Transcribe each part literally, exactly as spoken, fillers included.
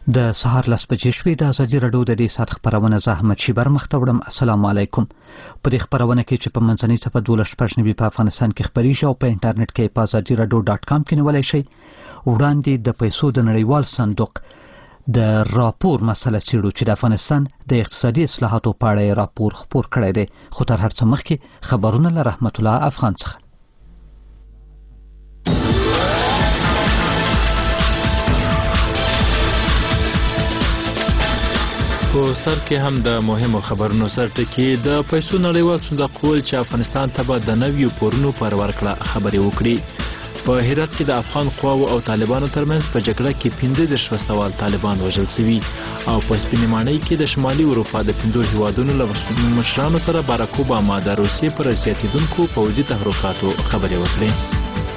د سهار لس بجې شوې. د ازادي راډیو د دې ساعت خپرونه زه احمد شیبر مخ ته وړم. السلام علیکم. په دې خپرونه کې چې په منځنۍ صفحه دولس شپږ نوي په افغانستان کې خپریږي او په انټرنیټ کې په ازادي راډیو ډاټ کام کې نیولی شئ. وړاندې د پیسو د نړیوال صندوق د راپور مسله څیړو چې د افغانستان د اقتصادي اصلاحاتو په اړه راپور خپور کړی دی. خو تر هر څه مخکې خبرونه له رحمت الله افغان څخه. په سر کې هم د مهمو خبرونو سر ټکي د پیسو نړیوال صندوق ویل چې افغانستان ته به د نویو پورونو پر ورکړه خبرې وکړي. په هرات کې د افغان قواو او طالبانو ترمنځ په جګړه کې پنځه دېرش وسله وال طالبان وژل شوي او په سپینې ماڼۍ کې د شمالي اروپا د پنځو هیوادونو له مشرانو سره باراک اوباما د روسیې پر زیاتېدونکو پوځي تحرکاتو خبرې وکړې.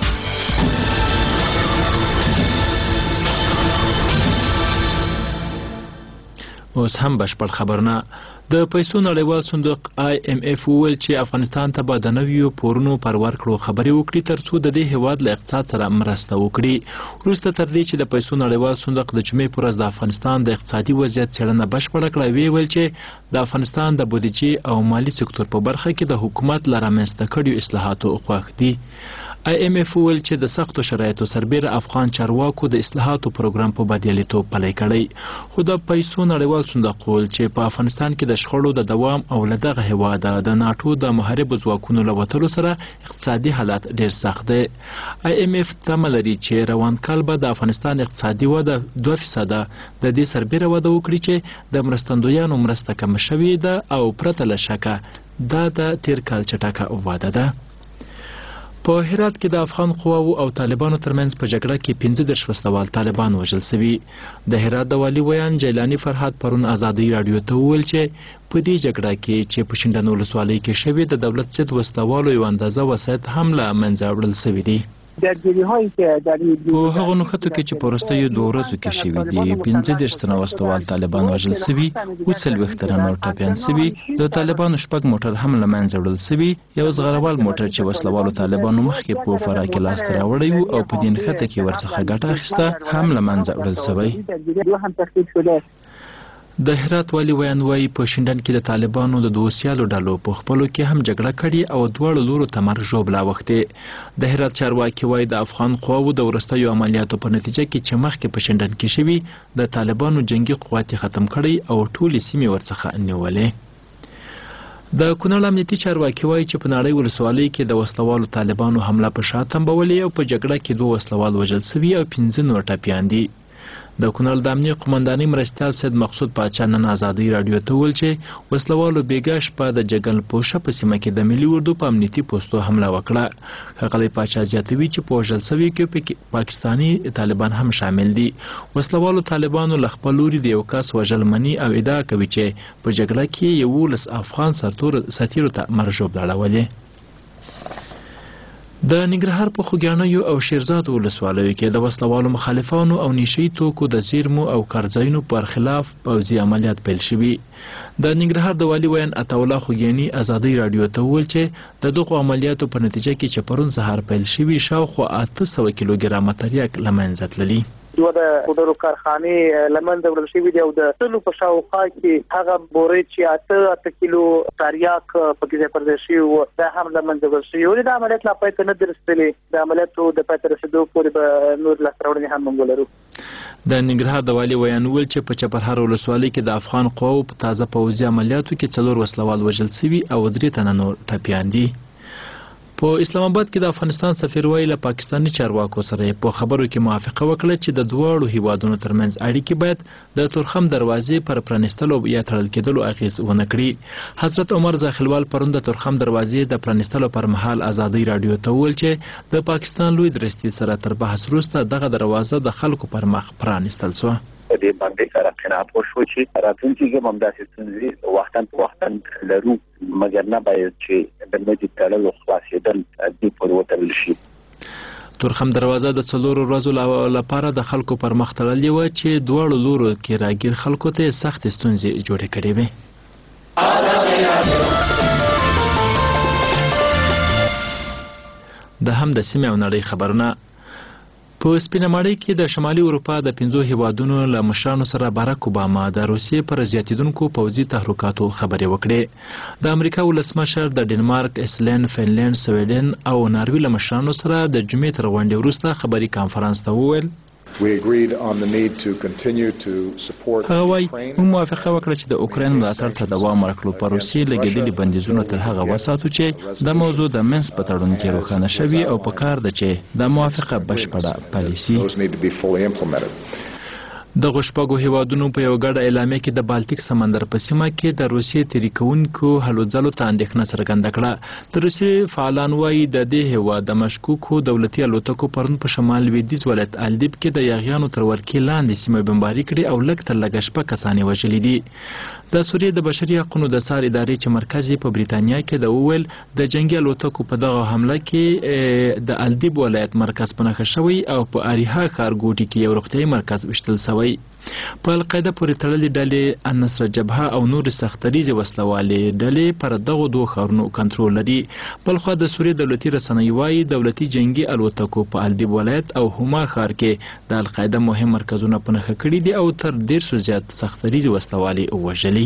اوس هم بشپړ خبرونه. د پیسو نړیوال صندوق آی ایم ایف وویل چې افغانستان ته به د نویو پورونو پر ورکړو خبرې وکړي ترڅو د دې هیواد له اقتصاد سره مرسته وکړي. وروسته تر دې چې د پیسو نړیوال صندوق د جمعې په ورځ د افغانستان د اقتصادي وضعیت څېړنه بشپړه کړه، ویې ویل چې د افغانستان د بودیجې او مالي سکتور په برخه کې د حکومت له رامنځته کړیو اصلاحاتو خوښ دي. آی ایم ایف وویل چې د سختو شرایطو سربیره افغان چارواکو د اصلاحاتو پروګرام په بریالیتوب پلی کړی. خو د پیسو نړیوال صندوق وویل چې په افغانستان کې د شخړو د دوام او له دغه هیواده د ناټو د محاربو ځواکونو له وتلو سره اقتصادي حالات ډېر سخت دی. آی ایم ایف تمه لري چې روان کال به د افغانستان اقتصادي وده دوه فیصده د دې سربیره وده وکړي چې د مرستندویانو مرسته کمه شوې ده او پرته له شکه دا د تیر کال چټکه وده ده. په هرات کې د افغان قواو او طالبانو ترمنځ په جګړه کې پنځه دېرش وسلوال طالبان وژل شوي. د هرات د والي ویان جیلاني فرهاد پرون ازادي راډیو ته وویل چې په دې جګړه کې چې په شینډنو ولسوالۍ کې شوې د دولت ضد وسلوالو یو اندازه وسایط هم له منځه وړل شوي دي. په هغو نښتو کې چې په وروستیو دوه ورځو کې شوي دي پنځه دېرش تنه وسلوال طالبان وژل شوي، اووه څلوېښت تنه نور ټپیان شوي، د طالبانو شپږ موټر هم له منځه وړل شوي. یو زغروال موټر چې وسلوالو طالبانو مخکې په فراه کې لاسته راوړی و او په دې نښته کې ورڅخه ګټه اخیسته هم له منځه وړل شوی. د هرات والي ویان وایي په شینډن کې د طالبانو د دوو سیالو ډلو په خپلو کې هم جګړه کړې او دواړو لورو ته مرګ ژوبله اوښتې. د هرات چارواکي وایي د افغان قواوو د وروستیو عملیاتو په نتیجه کې چې مخکې په شینډن کې شوي د طالبانو جنګي قوت ختم کړی او ټولې سیمې ورڅخه نیولې. د کونړ امنیتي چارواکي وایي چې په ناړۍ ولسوالۍ کې د وسلوالو طالبانو حمله په شا تنبولې او په جګړه کې دوه وسلوال وژل شوي او پنځه نور ټپیان دي. د کونړ د امنیه قومندانۍ مرستیال سید مقصود پاچا نن ازادي راډیو ته وویل چې وسلوالو بېګا شپه د جګل پوشه په سیمه کې د ملي اردو په امنیتي پوستو حمله وکړه. ښاغلی پاچا زیاتوي چې په وژل شویو کې پاکستاني طالبان هم شامل دي. وسلوالو طالبانو له خپل لوري د یو کس وژل مني او ادعا کوي چې په جګړه کې یولس افغان سرتیرو ته مرګ ژوبله اړولې. د ننګرهار په خوږیاڼیو او شیرزادو ولسوالیو کې د وسلوالو مخالفانو او نشهیي توکو د زیرمو او کارځایونو پر خلاف پوځي عملیات پیل شوي. د ننګرهار د والي ویان عطاالله خوږیاڼي ازادي راډیو ته وویل چې د دغو عملیاتو په نتیجه کې چې پرون سهار پیل شوي شاوخوا اته سوه کیلوګرامه تریاک له منځه تللي. دوه د پودرو کارخانې لمنځه وړل شوي دي او د سلو په شاوخوا کې هغه بورې چې اته اته کیلو تریاک پکې ځای پر ځای شوي وو دا هم لمنځه وړل شوي. ولې د عملیات لا پای ته نه دي رسېدلي، د عملیاتو د پای ته رسېدو پورې به نور لاسته راوړنې هم موږ ولرو. د ننګرهار د والي ویان ویل چې په چپرهار ولسوالۍ کې د افغان قواو په تازه پوځي عملیاتو کې څلور وسلوال وژل شوي او درې تنه نور ټپیان دي. په اسلام آباد کې د افغانستان سفیر وایي له پاکستاني چارواکو سره په خبرو کې موافقه وکړه چې د دواړو هیوادونو ترمنځ اړیکې باید د تورخم دروازې پر پرانیستلو یا تړل کېدلو اغیز ونه کړي. حضرت عمر زاخیلوال پرون د تورخم دروازې د پرانیستلو پر مهال ازادي راډیو ته وویل چې د پاکستان لوی درستي سره تر بحث وروسته دغه دروازه د خلکو پر مخ پرانیستل شوه. په دې باندې سره قناعت وشو چې راتلونکي کې هم داسې ستونزې وختاً په وختاً لرو، مګر نه باید چې د نوي تړلو خلاصېدل دې پورې وتړل شي. تورخم دروازه د څلورو ورځو لپاره د خلکو پر مخ تړلې وه چې دواړو لورو کې راګیر خلکو ته سختې ستونزې جوړې کړې وې. د هم د سیمې او نړۍ خبرونه. په سپینه ماڼۍ کې د شمالي اروپا د پنځو هیوادونو له مشرانو سره باراک اوباما د روسیې پر زیاتیدونکو پوځي تحرکاتو خبرې وکړې. د امریکا ولسمشر د ډنمارک، ایسلند، فنلند، سویډن او ناروې له مشرانو سره د جمعې تر غونډې وروسته خبري کانفرنس ته وویل هغه وایي موږ موافقه وکړه چې د اوکراین ملاتړ ته دوام ورکړو. په روسیې لګېدلي بندیزونه تر هغه وساتو چې دا موضوع د منځ په تړون کې روښانه شوي او په کار ده چې دا موافقه بشپړه پلي سي. د غشپاګو هیوادونو په یو ګډه اعلامیه کې د بالتیک سمندر په سیمه کې د روسیې تیری کوونکو هلو ځلو ته اندېښنه څرګنده کړه. د روسیې فعالان وایي د دې هیواد د مشکوکو دولتي الوتکو پرون په شمال لویدیځ ولایت الدیب کې د یاغیانو تر ورکې لاندې سیمه بمباري کړې او لږ تر لږه شپږ کسان یې وژلي دي. د سوریې د بشري حقونو د څار ادارې چې مرکز یې په بریتانیا کې د وویل د جنگي الوتکو په دغه حمله کې د الدیب ولایت مرکز په نښه شوی او په اریحا ښارګوټي کې یو روغتیایي مرکز ویشتل شوی. په القاعده پورې تړلې ډلې النصر جبهه او نور سختریزې وسلوالې ډلې پر دغو دوه ښارونو کنټرول لري. بلخوا د سوریې دولتي رسنۍ وایي دولتي جنگي الوتکو په الدیب ولایت او هما ښار کې د القاعده مهم مرکزونه په نښه کړي دي او تر ډېر زیات سختریزې وسلوالې وژلي.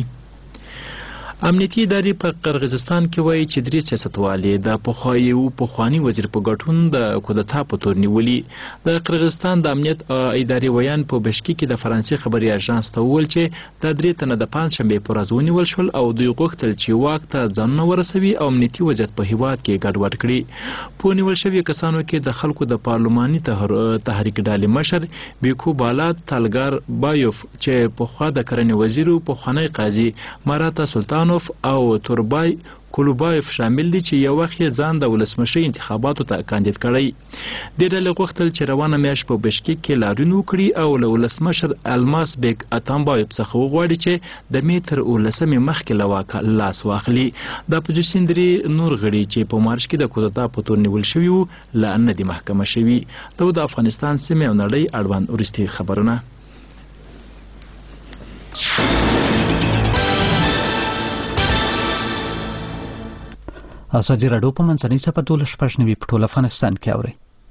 امنیتي ادارې په قرغیزستان کې وایي چې درې سیاستوالې د پخوایي پخواني وزیر په ګټون د کودتا په تور نیولي. د قرغیزستان د امنیت ادارې ویان په بشکې کې د فرانسې خبري اژانس ته وویل چې دا درې تنه د پنجشنبې په ورځ ونیول شول او دوی غوښتل چې واک ته ځانونه ورسوي او امنیتي وضعیت په هیواد کې ګډوډ کړي. په نیول شوي کسانو کې د خلکو د پارلماني تحریک ډلې مشر بیکو بالات تالګار بایوف چې پخوا د کرنې وزیر او پخوانی قاضي ماراتا سلطان او توربای کولوبایف شامل دي چې یو وخت یې ځان د ولسمشرۍ انتخاباتو ته کاندید کړی. دې ډلې غوښتل چې روانه میاشت په بشکک کې لاریون وکړي او له ولسمشر الماس بیگ اتامبایف څخه وغواړي چې د مې تر اوولسمې مخکې له واکه لاس واخلي. د اپوزیسیون درې نور غړي چې په مارچ کې د کودتا په تور نیول شوي وو لا نه دي محکمه شوي. دا د افغانستان سیمې او نړۍ اړوند وروستي خبرونه. ازادي راډیو په منځنۍ سپه دولس شپږ نوي په ټول افغانستان کې اوري.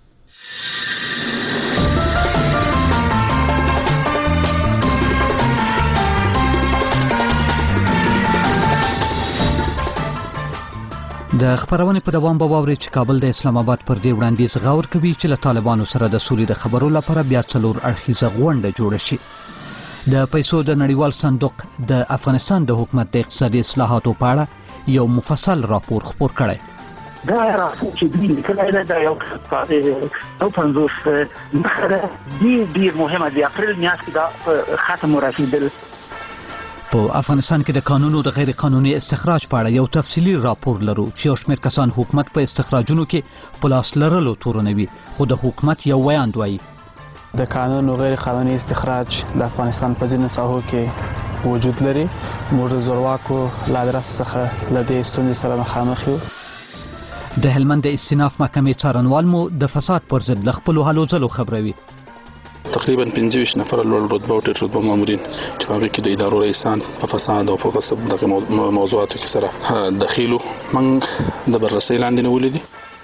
د خبرونې په دوام به واورئ چې کابل د اسلام آباد پر دې وړاندیز غور کوي چې له طالبانو سره د سولې د خبرو لپاره بیا څلور اړخیزه غونډه جوړه شي. د پیسو د نړیوال صندوق د افغانستان د حکومت د اقتصادي اصلاحاتو په اړه یو مفصل راپور خپور کړی. دا راپور چې دوی لیکلی دی دا یو یو پنځوس نښه ده ډېر ډېر مهمه د اپریل میاشت کې دا ختم ورسېدل. په افغانستان کې د قانونو د غیر قانوني استخراج په اړه یو تفصیلي راپور لرو چې یو شمېر کسان حکومت په استخراجونو کې په لاس لرلو تورنوي خو د حکومت یو ویاند وایي د قانون او غیر قانوني استخراج د افغانستان په ځینو ساحو کې وجود لري. موږ د زورواکو له ادرس څخه له دې ستونزې سره مخامخ یو. د هلمند د استیناف محکمې څارنوال مو د فساد پر ضد له خپلو هلو ځلو خبروي. تقریبا پنځه ویشت نفره لوړ رتبه او ټیټ رتبه مامورین چې هغه کې د ادارو رئیسان په فساد او په غصب دغه موضوعاتو کې سره دخیلو موږ د بررسۍ لاندې نیولي دي.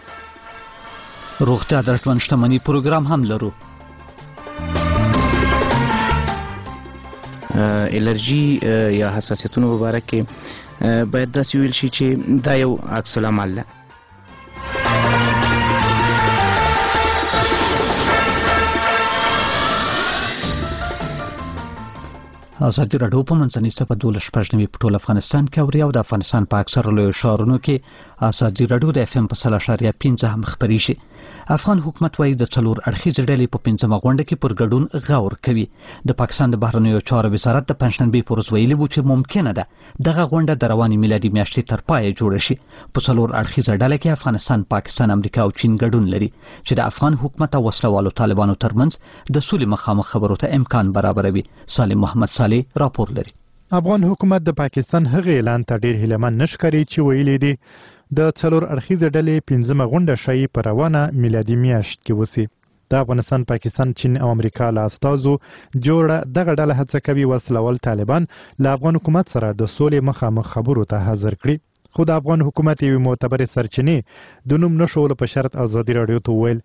روغتیا د ژوند شتمنۍ پروګرام هم لرو. الرجی یا حساسیتونو په اړه کې باید داسې ویل شي چې دا یو عکس العمل ده. ازادي راډیو په منځنۍ سپه دولس شپږ نوي په ټول افغانستان کې اوري او د افغانستان په اکثره لویو ښارونو کې ازادي راډیو د اف ام په سل اشاریه پنځه هم خپریږي. افغان حکومت وایي د څلور اړخیزې ډلې په پنځمه غونډه کې پر ګډون غور کوي. د پاکستان د بهرنیو چارو وزارت د پنجشنبې په ورځ ویلي وو چې ممکنه ده دغه غونډه د روانې میلادي میاشتې تر پایه جوړه شي. په څلور اړخیزه ډله کې افغانستان، پاکستان، امریکا او چین ګډون لري چې د افغان حکومت او وسلوالو طالبانو ترمنځ د سولې مخامخ خبرو ته امکان برابروي. سالم محمد صالح راپور لري. افغان حکومت د پاکستان هغه اعلان ته ډیر هیلهمن نشکري چې ویلي دي د څلور اړخیزه ډلې پنځمه غونډه شي په روانه میلادي میاشت کې وسی. د افغانستان، پاکستان، چین او امریکا له استازو جوړه دغه ډله هڅه کوي وسلوال طالبان له افغان حکومت سره د سولې مخامخ خبرو ته حاضر کړي. خو د افغان حکومت یو معتبر سرچینې د نوم نشول په شرط ازادي راډیو ته ویل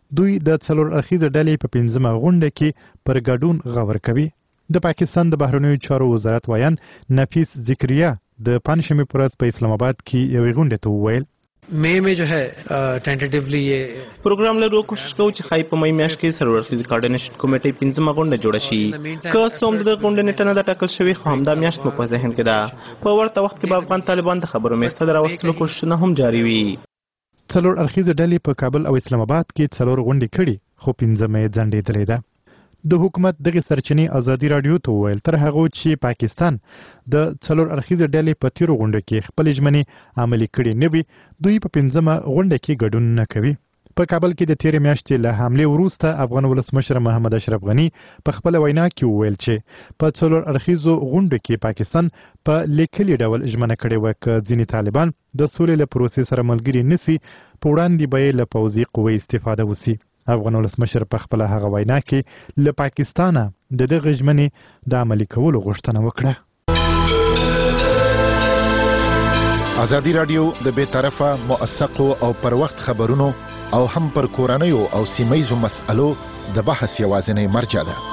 دوی د څلور اړخیزه ډلې په پنځمه غونډه کې پر ګډون غور کوي. د پاکستان د بهرنیو چارو وزارت وایان نفیس ذکریا د پنځمې پر ورځ په اسلام آباد کې یو غونډه ته وویل مې مې جو ہے ټینټیټیولی یہ پروګرام له کوشش کوو چې خای په مې میاشت کې سرور فزیکل کوارډینیشن کمیټې پنځمه غونډه جوړه شي. که څوم د غونډې نیټه نه ټاکل شوی خو همدا میاشت مو په ذهن کې ده. په ورته وخت کې به افغان طالبان د خبرو میسته دراوستلو کوششونه هم جاري وي. څلور اړخیزه ډلې په کابل او اسلام آباد کې څلور غونډې کړي خو پنځمه ځنډېدلې ده. د حکومت دغه سرچینې ازادي رادیو ته وویل تر هغه چې پاکستان د څلور اړخیزه ډلې په تیرو غونډو کې خپل ژمنې عملي کړي نه وي دوی په پنځمه غونډه کې ګډون نه کوي. په کابل کې د تیرې میاشتې له حملې وروسته افغان ولسمشر محمد اشرف غني په خپل وینا کې وویل چې په څلور اړخیزو غونډو کې پاکستان په لیکلي ډول ژمنه کړې وه چې ځینې طالبان د سولې له پروسې سره ملګري نشي په وړاندې به یې له پوځي قوې استفاده وشي. افغان ولسمشر په خپل هغه وینا کې له پاکستانه د دغه ژمنې د عملي کولو غوښتنه وکړه. ازادي رادیو د بې طرفه موثقو او پر وخت خبرونو او هم پر کورنیو او سیمایزو مسألو د بحث یوازینی مرجع ده.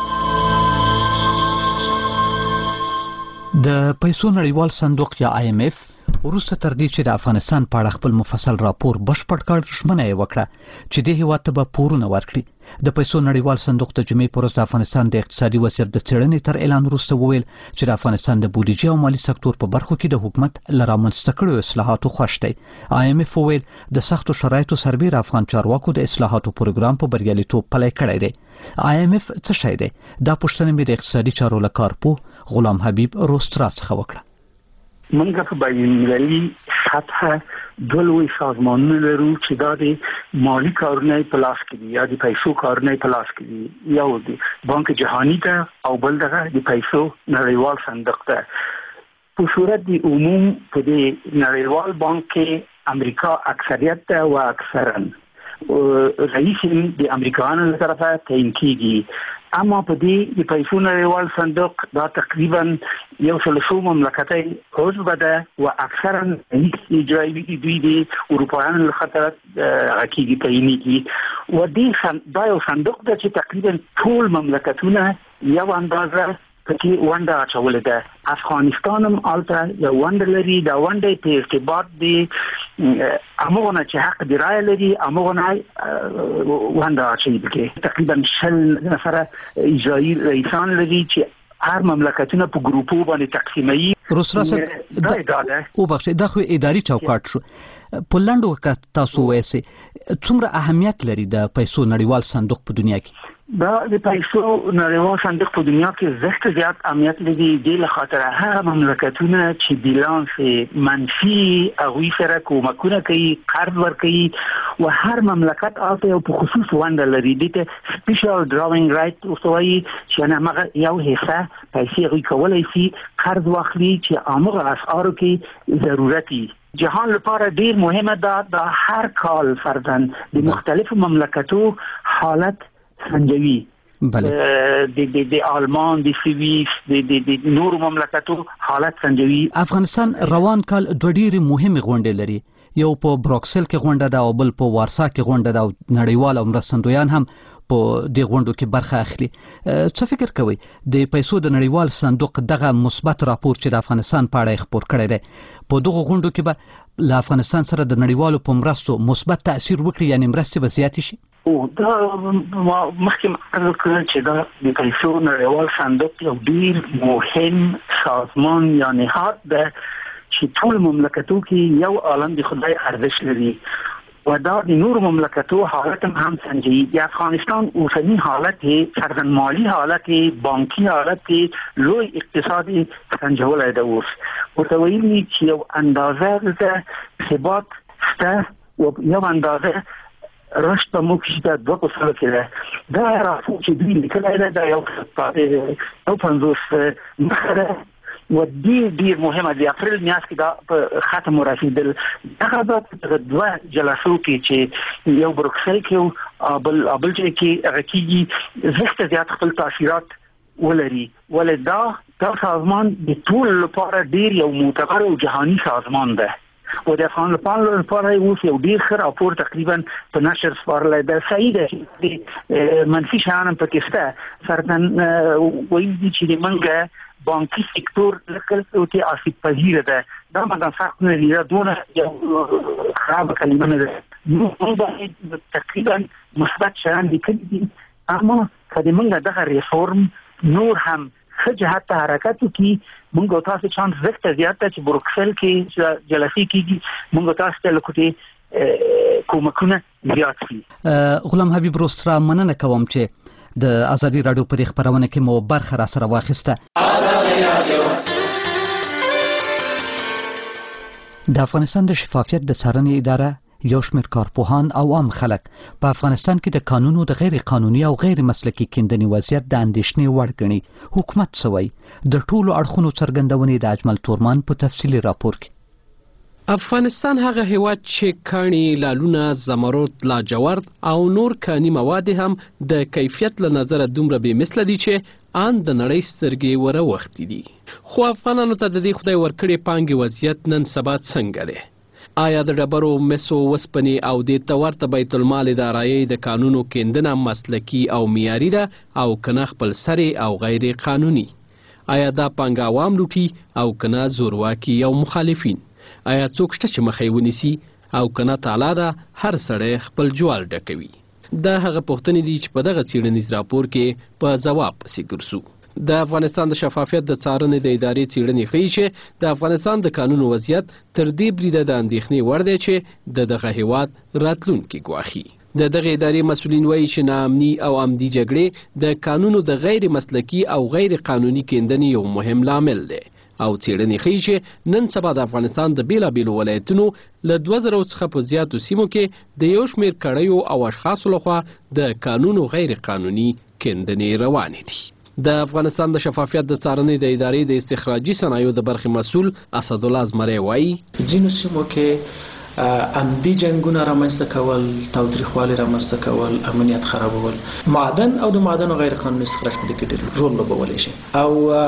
د پیسو نړیوال صندوق یا آی ایم ایف وروسته تر دې چې د افغانستان په اړه خپل مفصل راپور بشپړ کړ ژمنه یې وکړه چې دې هېواد ته به پورونه ورکړي. د پیسو نړیوال صندوق د جمعې په ورځ د افغانستان د اقتصادي وضعیت د څېړنې تر اعلان وروسته وویل چې د افغانستان د بودیجې او مالي سکتور په برخو کې د حکومت له رامنځته کړو اصلاحاتو خوښ دی. آی ایم ایف وویل د سختو شرایطو سربیره افغان چارواکو د اصلاحاتو پروګرام په بریالیتوب پلی کړی دی. آی ایم ایف څه شی دی؟ دا پوښتنه مې د اقتصادي چارو له کارپوه غلام حبیب روسترا څخه وکړه. منګه په بین‌المللي سطح دولوي سازمانونه لرو چې دا د مالی کارونه په لاس کې دي یا د پیسو کارونه په لاس کې دي. یو د بانک جهانی ته او بل دغه د پیسو نړیوال صندوق ته. په صورت د عموم په د نړیوال بانک کې امریکا اکثریت ته او اکثرا رئیس د امریکایانو له طرفه تعیین کیږي. اما په دې د پیسو نړیوال صندوق دا تقریبا یو څلور مملکتي عضو ده او اکثرا هیڅ اجرایی دوی د اروپایانو له خطر حقیقي تعینېږي. و دې دا یو صندوق ده چې تقریبا ټول مملکتونه یو اندازه پکې ونډه اچولې ده. افغانستان هم البته یو ونډه لري. دا ونډه په ارتباط دی امونه چې حق دی رای لري امونه ونډه اچوي پکې تقریبا شل نفره اجرایی رئیسان لري چې هر مملکتونه په ګروپو باندې تقسیموي. روسرا سره او بخښه دا خو اداري چوکاټ شو. په لنډو وخت تاسو وایسي څومره اهمیت لري د پیسو نړیوال صندوق په دنیا کې؟ دا د پیسو نړیوال صندوق په دنیا کې زښت زیات اهمیت لري د لخاطر هغه مملکتونه چې بیلانس منفي هغوی سره کومکونه کوي قرض ورکوي او هر مملکت آلته یو په خصوص ونډه لري. دته سپیشل ډراوینګ رایټ وسوي چې نه مغه یو حصہ پیسې هغوی کولای شي قرض واخلي چې هغه اسعارو کې ضرورتي. جهان لپاره ډیر مهمه ده د هر کال فردن د مختلفو مملکتو حالت سنجوي. بله د د د آلمان د سویس د د د نور مملکتو حالت سنجوي. افغانستان روان کال دوه ډیرې مهمه غونډې لري. یو په بروکسل کې غونډه ده او بل په وارسا کې غونډه ده او نړیوال او مرستندویان هم په دې غونډو کې برخه اخلي. څه فکر کوي د پیسو د نړیوال صندوق دغه مثبت راپور چې د افغانستان په اړه خبر کړی دی په دغه غونډو کې به له افغانستان سره د نړیوالو په مرستو مثبت تاثیر وکړي یعنی مرستې به زیاتې شي؟ او دا مخکې عرض کړل چې دا د پیسو نړیوال صندوق یو ډیر مهم سازمان یا نهاد ده چې ټول مملکتو کې یو عالم د خدای ارزش لري و دا د نور مملکتو حالت هم سنجي. د افغانستان اوسنی حالت سرزن مالی حالت بانکی حالت لوی اقتصادي سنجولای ده. اوس ورته ویلي چې یو اندازه د ثبات شته او یو اندازه رشد په موږ چې د دوه په سره کې ده. دا راپور چې دوی لیکلی ده دا یو یو پنځوس مخه ده و ډیر ډیر مهمه دی. اپریل میاشت کې دا په ختم ورسېدل. هغه د دوه جلسو کې چې یو بروکسل کې او بل بل ځای کې هغه کېږي زښت زیات خپل تاثیرات ولري. ولې دا دا سازمان د ټول لپاره ډیر یو معتبر او جهاني سازمان ده او د افغان لپاره اوس یو ډیر ښه راپور تقریبا په نشر سپارل دی صحیح ده منفي شیان هم پکې شته سرتن وایي چې موږ بانکي سکتور لکه او ته اسید پذیر ده دا مګر سخت نه دی دونه یو خراب کلمه نه ده نو موږ تقریبا مثبت شیان لیکلي دي اما کله موږ دغه ریفورم نور هم ښه جهت ته حرکت وکړي موږ تاسو چانس زیات زیات چې بروکسل کې جلسې کېږي موږ تاسو ته لکه کومکونه زیات کړي. غلام حبیب روسترا مننه کوم چې د ازادي رادیو په خبرونه کې مو برخه را سره واخیسته. د افغانستان د شفافیت د څارنې اداره یو شمېر کارپوهان او عام خلک په افغانستان کې د قانونو د غیر قانوني او غیر مسلکي کیندنې وضعیت د اندېښنې وړ ګڼي. حکومت سوی د ټولو اړخونو څرګندونې د اجمل تورمان په تفصیلي راپور کې. افغانستان هغه هیواد چې کاڼي، لالونه، زمرد، لاجورد او نور کاني مواد هم د کیفیت له نظره دومره بې مثله دي چې ان د نړۍ سترګې وره وختي دي. خو افغانانو ته د دې خدای ورکړې پانګې وضعیت نن سبا څنګه دی؟ آیا د ډبرو، مسو، وسپنې او د تورته بیت المال ادارې د قانونو کیندنه مسلکي او معیاري ده او کنه خپل سری او غیر قانوني؟ آیا دا پانګه عوام لوټي او کنه زورواکي او مخالفین؟ آیا څوک شته چې مخې ونیسي او کنه تعالی دا هر سړی خپل جوال ډکوي؟ دا هغه پوښتنې دي چې په دغه څېړنیز راپور کې په ځواب پسې ګرځو. د افغانستان د شفافیت د څارنې د ادارې څېړنې ښیي چې د افغانستان د قانونو وضعیت تر دې بریده د اندېښنې وړ دی چې د دغه هیواد راتلونکي ګواښي. د دغه ادارې مسؤلین وایي چې ناامني او عمدي جګړې د قانونو د غیر مسلکي او غیر قانوني کیندنې یو مهم لامل دی او څېړنې ښیي چې نن سبا د افغانستان د بیلابیلو ولایتونو له دوه زره څخه په زیاتو سیمو کې د یو شمېر کړیو او اشخاصو لخوا د قانونو غیر قانوني کیندنې روانې دي. د افغانستان د شفافیت د څارنې د ادارې د استخراجي صنایعو د برخې مسؤل اسدالله زمری وایي ځینو سیمو کې عمدي جنګونه رامنځته کول، تاوتریخوالی رامنځته کول، امنیت خرابول، معدن او د معدنو غیر قانوني استخراج په دې کې ډېر رول لوبولی شي او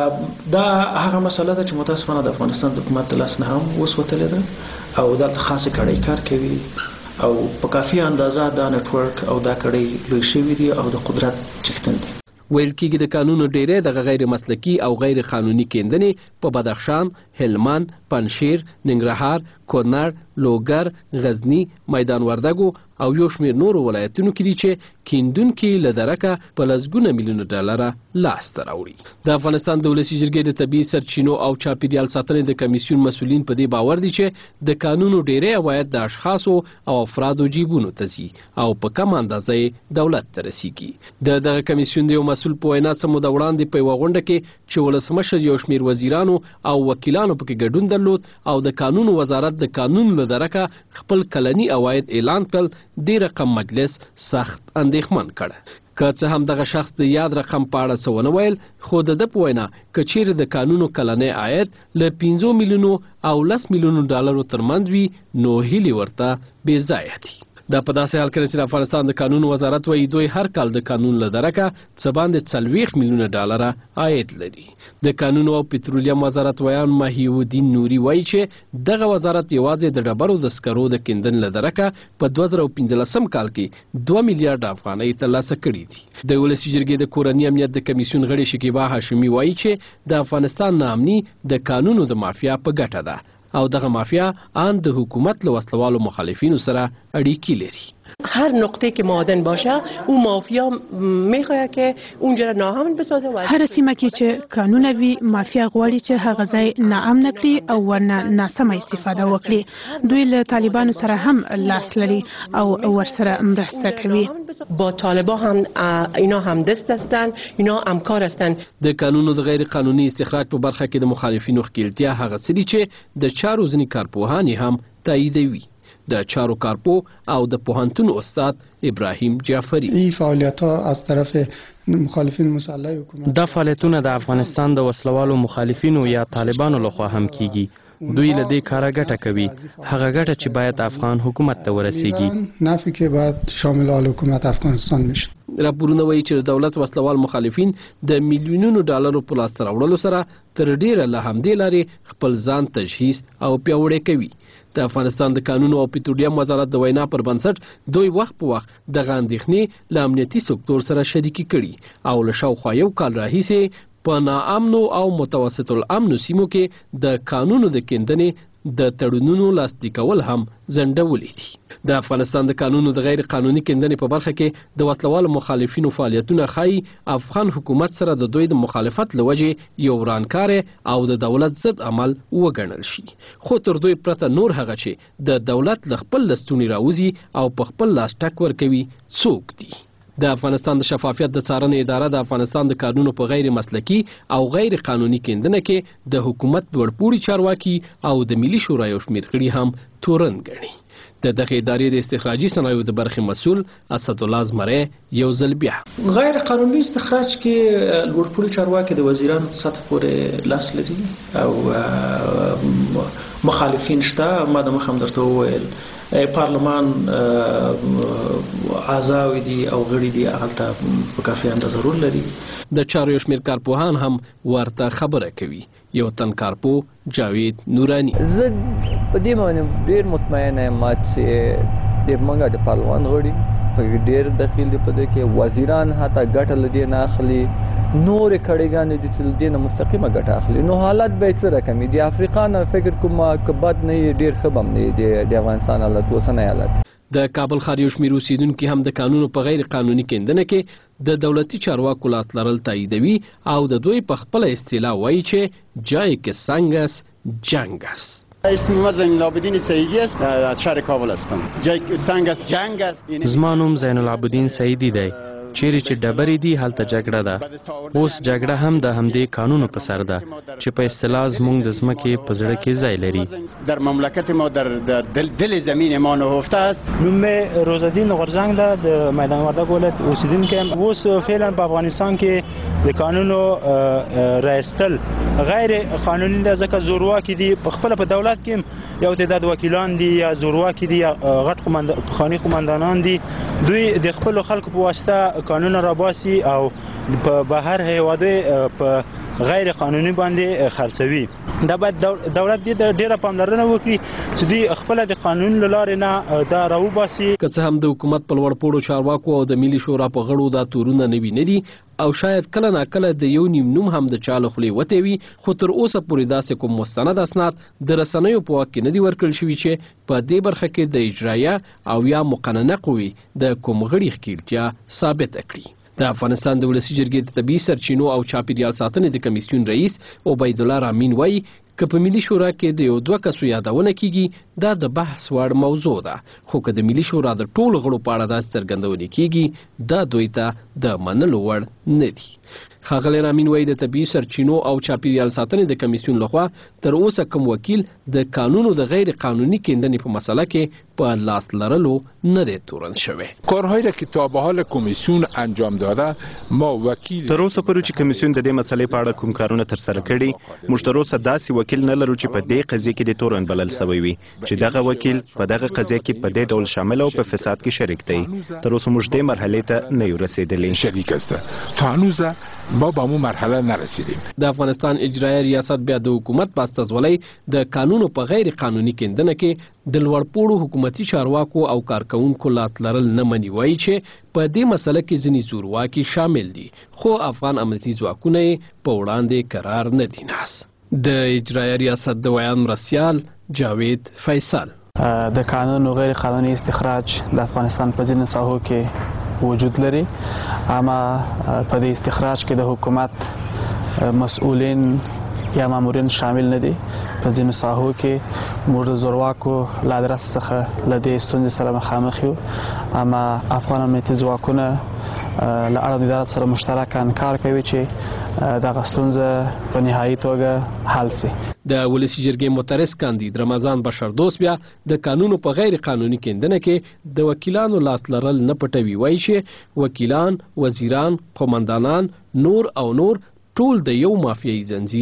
دا هغه مسله ده چې متاسفانه د افغانستان د حکومت د لاس نه هم اوس وتلې ده او دلته خاصې کړۍ کار کوي او په کافي اندازه دا نټورک او دا کړۍ لوی شوي دي او د قدرت چښتن دي. ویل کېږي د قانونو ډیری دغه غیر مسلکي او غیر قانوني کیندنې په بدخشان، هلمند، پنجشیر، ننګرهار، کونړ، لوګر، غزني، میدان وردګو او یو شمېر نورو ولایتونو کې دي چې کیندونکي له درکه په لسګونه میلیونه ډالره لاسته راوړي. د افغانستان د ولسي جرګې د طبیعي سرچینو او چاپیریال ساتنې د کمیسیون مسؤلین په دې باور دي چې د قانونو ډیری عواید د اشخاصو او افرادو جیبونو ته ځي او په کم اندازه دولت ته رسیږي. د دغه کمیسیون د یو مسؤل په وینا څه موده وړاندې په یوه غونډه کې چې ولسمشر یو شمېر وزیرانو او وکیلانو پکې ګډون درلود او د قانونو وزارت د قانون له درکه خپل کلني عواید اعلان کړل، دې رقم مجلس سخت اندېښمن کړ. که څه هم دغه شخص د یاد رقم په اړه څه ونه ویل، خو د ده په وینا که چیرې د قانونو کلنی عاید له پنځو میلیونو او لس میلیونو ډالرو ترمنځ وي نو هیلې ورته بې ځایه دي. دا په داسې حال کې چې د افغانستان د قانون وزارت وایي دوی هر کال د قانون له درکه څه باندې څلوېښت میلیونه ډالره عاید لري. د قانون او پترولیم وزارت ویان محی الدین نوري وایي چې دغه وزارت یوازې د ډبرو د سکرو د کیندنې له درکه په دوه زره پنځلسم کال کې دوه میلیارډ افغانۍ ترلاسه کړي دي. د ولسي جرګې د کورني امنیت د کمیسیون غړي شکیبا هاشمي وایي چې د افغانستان ناامني د قانونو د مافیا په ګټه ده او دغه مافیا آن د حکومت له وسلوالو مخالفینو سره اړیکې لري. هر نقطه که معادن باشه اون مافیا میخواد که اونجا را ناامن بسازه و هر سیمه کې چې قانون وي مافیا غواړي چې هغه ځای ناامن کړي او ورنه ناسمه استفاده وکړي. دوی له طالبانو سره هم لاس لري او ورسره مرسته کوي. با طالبان هم اینا هم دست هستند، اینا همکار هستند. د قانونو د غیر قانوني استخراج په برخه کې د مخالفینو ښکیلتیا هغه څه دي چې د چارو ځینې کارپوهان هم تاییدوي. د چارو کارپو او د پوهنتون استاد ابراهیم جعفری این فعالیت ها از طرف مخالفین مسلح حکومت دا فعالیتونه د افغانستان د وسلوالو مخالفینو یا طالبانو لخوا هم کیږي دوی له دې کاره ګټه کوي، هغه ګټه چې باید افغان حکومت ته ورسیږي. نفعی که باید شامل حال حکومت افغانستان میشه. راپورونه وایي چې د دولت وسلوال مخالفین د میلیونونو ډالرو په لاسته راوړلو سره تر ډیره له همدې لارې خپل ځان تجهیز او پیاوړی کوي. د افغانستان د قانونو او پټرولیم وزارت د وینا پر بنسټ دوی وخت په وخت دغه اندېښنې له امنیتي سکتور سره شریکې کړي او له شاوخوا یو کال راهیسې په ناامنو او متوسط الامنو سیمو کې د قانونو د کیندنې د تړونونو لاسلیک کول هم ځنډولي دي. د افغانستان د قانونو د غیر قانوني کیندنې په برخه کې د وسلوالو مخالفینو فعالیتونه ښایي افغان حکومت سره د دوی د مخالفت له وجې یو ورانکاره او د دولت ضد عمل وګڼل شي. خو تر دوی پرته نور هغه چې د دولت له خپل لستونې راوځي او په خپل لاس ټک ورکوي څوک دي. د افغانستان د شفافیت د څارنې اداره د افغانستان د قانونو په غیر مسلکي او غیر قانوني کیندنه کې د حکومت لوړپوړي چارواکي او د ملي شورا یو شمېر غړي هم تورن ګڼي. د دغه ادارې د استخراجي صنایعو د برخې مسؤل اسدالله زمری یو ځل بیا غیر قانوني استخراج کې لوړپوړي چارواکي د وزیرانو سطح پورې لاس لري او مخالفین شته. ما د مخ هم درته وویل پارلمان اعضاوي دي او غړي دي هغه ته په کافي اندازه رول لري. د چارو یو شمېر کارپوهان هم ورته خبره کوي. یو تن کارپو جاوید نورانی: زه په دې باندې ډېر مطمئن یم چې د منګه د پارلمان غړي په ډېر دخیل دي په دې کې، وزیران حتی ګټه له دې نه اخلي، نور کړيګان دي چې دې نه مستقیمه ګټه اخلي. نو حالت به څه رقم دي؟ افریقا نه فکر کوم کبد نه ډېر خبم نه دي د افغانستان حالت وسنه حالت. د کابل ښار یو شمېر اوسیدونکي هم د قانونو په غیر قانوني کیندنه کې د دولتي چارواکو لاس لرل تاییدوي او د دوی په خپله اصطلاح وایي چې جای که سنگ است جنگ است. اسم ما زین العابدین سعیدی است، از شهر کابل هستم. جای سنگ است جنگ است. زما نوم زین العابدین سعیدی دی. چیرې چې ډبرې دي هلته جګړه ده. اوس جګړه هم د همدې قانونو په سر ده چې په اصطلاح زموږ د ځمکې په زړه کې ځای لري. در مملکت ما در دل, دل زمین ما نهفته است. نوم روزالدین غرزنگ ده، د میدان وردګ ولایت اوسیدونکی یم. اوس فعلا په افغانستان کې د قانونو رایستل غیر قانوني ده، ځکه زورواکي دي. په خپل په دولت کې یو تعداد وکیلان دي یا زورواکي دي یا غټ پخواني قومندانان دي. دوی د خپل خلکو په واسطه قانون را باسي او په بهر هیوادو په غیر قانوني باندې خرڅوي. دا باید دولت دې ډیره پاملرنه وکړي چې دوی خپل د قانون له لارې نه دا راوباسي. که څه هم د حکومت په لوړپوړو چارواکو او د ملي شورا په غړو دا تورونه نوي نه دي او شاید کله ناکله د یو نیم نوم هم د چا له خولې وتی وي، خو تر اوسه پورې داسې کوم مستند اسناد د رسنیو په واک کې نه دي ورکړل شوي چې په دې برخه کې د اجرایه او یا مقننه قوې د کوم غړي ښکیلتیا ثابته کړي. د افغانستان د ولسي جرګې د طبیعي سرچینو او چاپیریال ساتنې د کمیسیون رئیس عبید الله رامین وایي که په ملي شورا کې د یو دوه کسو یادونه کیږي دا د بحث وړ موضوع ده، خو که د ملي شورا د ټولو غړو په اړه داسې څرګندونې کیږي دا دوی ته د منلو وړ نه دي. ښاغلی رامین وایي د طبیعي سرچینو او چاپیریال ساتنې د کمیسیون لخوا تر اوسه کوم وکیل د قانونو د غیر قانونی کیندنې په مسله کې په لاس لرلو نه دی تورن شوی. کارهایی را که تا به حال کمیسیون انجام داده ما وکیل تر اوسه پورې چې کمیسیون د دې مسلې په اړه کوم کارونه ترسره کړي، موږ تر اوسه داسې وکیل نه لرو چې په دې قضیه کې د تورن بلل شوی وي چې دغه وکیل په دغه قضیه کې په دې ډول شامل او په فساد کې شریک دی. تر اوسه موږ دې مرحلې ته نه یو رسیدلی. شریک است تا هنوز ما به مو مرحله نرسیدیم. د افغانستان اجرایي ریاست بیا د حکومت په استازولۍ د قانونو په غیر قانوني کیندنه کې د لوړپوړو حکومتي چارواکو او کارکونکو لاس لرل نه مني. وایي چې په دې مسله کې ځینې زورواکي شامل دي، خو افغان امنیتي ځواکونه یې په وړاندې قرار نه دي ناست. د اجرایي ریاست د ویان مرستیال جاوید فیصل: د قانون غیر قانوني استخراج د افغانستان په ځینو ساحو کې وجود لري، اما په دې استخراج کې د حکومت مسؤلین یا مامورین شامل نه دي. په ځینو ساحو کې موږ د زورواکو له ادرس څخه له دې ستونزې سره مخامخ یو، اما افغان امنیتي ځواکونه له اړوند ادارات سره مشترکاً کار کوي چې دغه ستونزه په نهایي توګه حل شي. د ولسي جرګې مترس کاندید رمضان بشردوست بیا د قانونو په غیر قانوني کیندنه کې د وکیلانو لاس لرل نه پټوي. وایي چې وکیلان، وزیران، قومندانان، نور او نور ټول د یو مافیایي زنجیر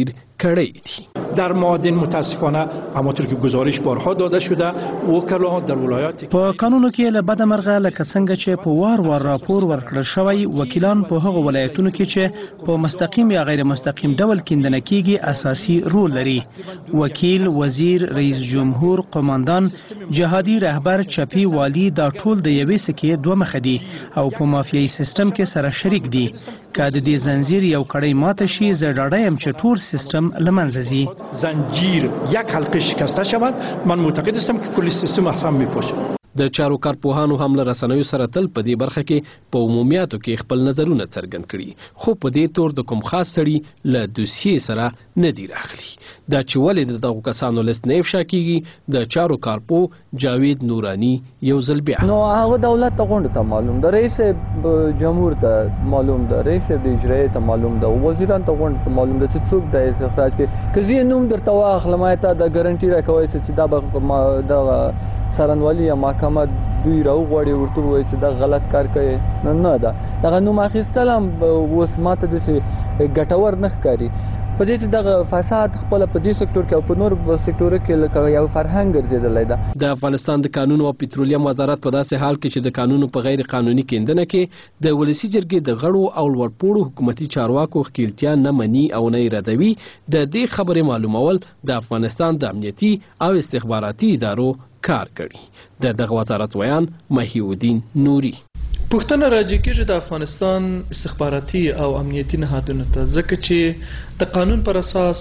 کړی دي. در معادن متاسفانه همونطور که گزارش بارها داده شده وکلا در ولایات په قانونو کې له بده مرغه لکه څنګه چې په وار وار راپور ورکړل شوی وکیلان په هغو ولایتونو کې چې په مستقیم یا غیر مستقیم ډول کیندنه کیږي اساسي رول لري. وکیل، وزیر، رئیس جمهور، قوماندان، جهادي رهبر، چپی والی دا ټول د یوې سکې دوه مخ دي او په مافیایي سیستم کې سره شریک دي. که د دې زنجیر یو کړی ماته شي زه ډاډه یم چې ټول سیستم له منځه ځي. زنجیر یک حلقه شکسته شود من معتقد هستم که کل سیستم اصلا میپاشه. د چارو کارپوهانو هم له رسنیو سره تل په دې برخه کې په عمومیاتو کې خپل نظرونه څرګند کړي، خو په دې تور د کوم خاص سړي له دوسیې سره نه دی راغلی. دا چې ولې د دغو کسانو لیست نه افشا کیږي د چارو کارپو جاوید نورانی یو ځل بیا نو هغه دولت ته غونډه ته معلوم ده، رئیس جمهور ته معلوم ده، رئیس د اجرایه ته معلوم ده، وزیران ته غونډه ته معلوم ده چې څوک د استخراج کې کزي نوم درته واخلم ته د ګارانټي راکوي چې دا به د سرنوالي یا محکمه دوی راوغواړي ورته وایي چې دا غلط کار کوي. نه نه ده دغه نوم اخیستل هم اوس ماته داسې ګټور نه ښکاري. په دې چې دغه فساد خپله په دې سکتور کې او په نور سکتورو کې لکه یو فرهنګ ګرځېدلی ده. د افغانستان د کانونو او پترولیم وزارت په داسې حال کې چې د کانونو په غیر قانوني کیندنه کې د ولسي جرګې د غړو او لوړپوړو حکومتي چارواکو ښکیلتیا نه مني او نه یې ردوي، د دې خبرې معلومول د افغانستان د امنیتي او استخباراتي ادارو کار کړي. د دغه وزارت ویان محی الدین نوري. پوښتنه راځي کېږي د افغانستان استخباراتي او امنیتي نهادونو ته، ځکه چې د قانون پر اساس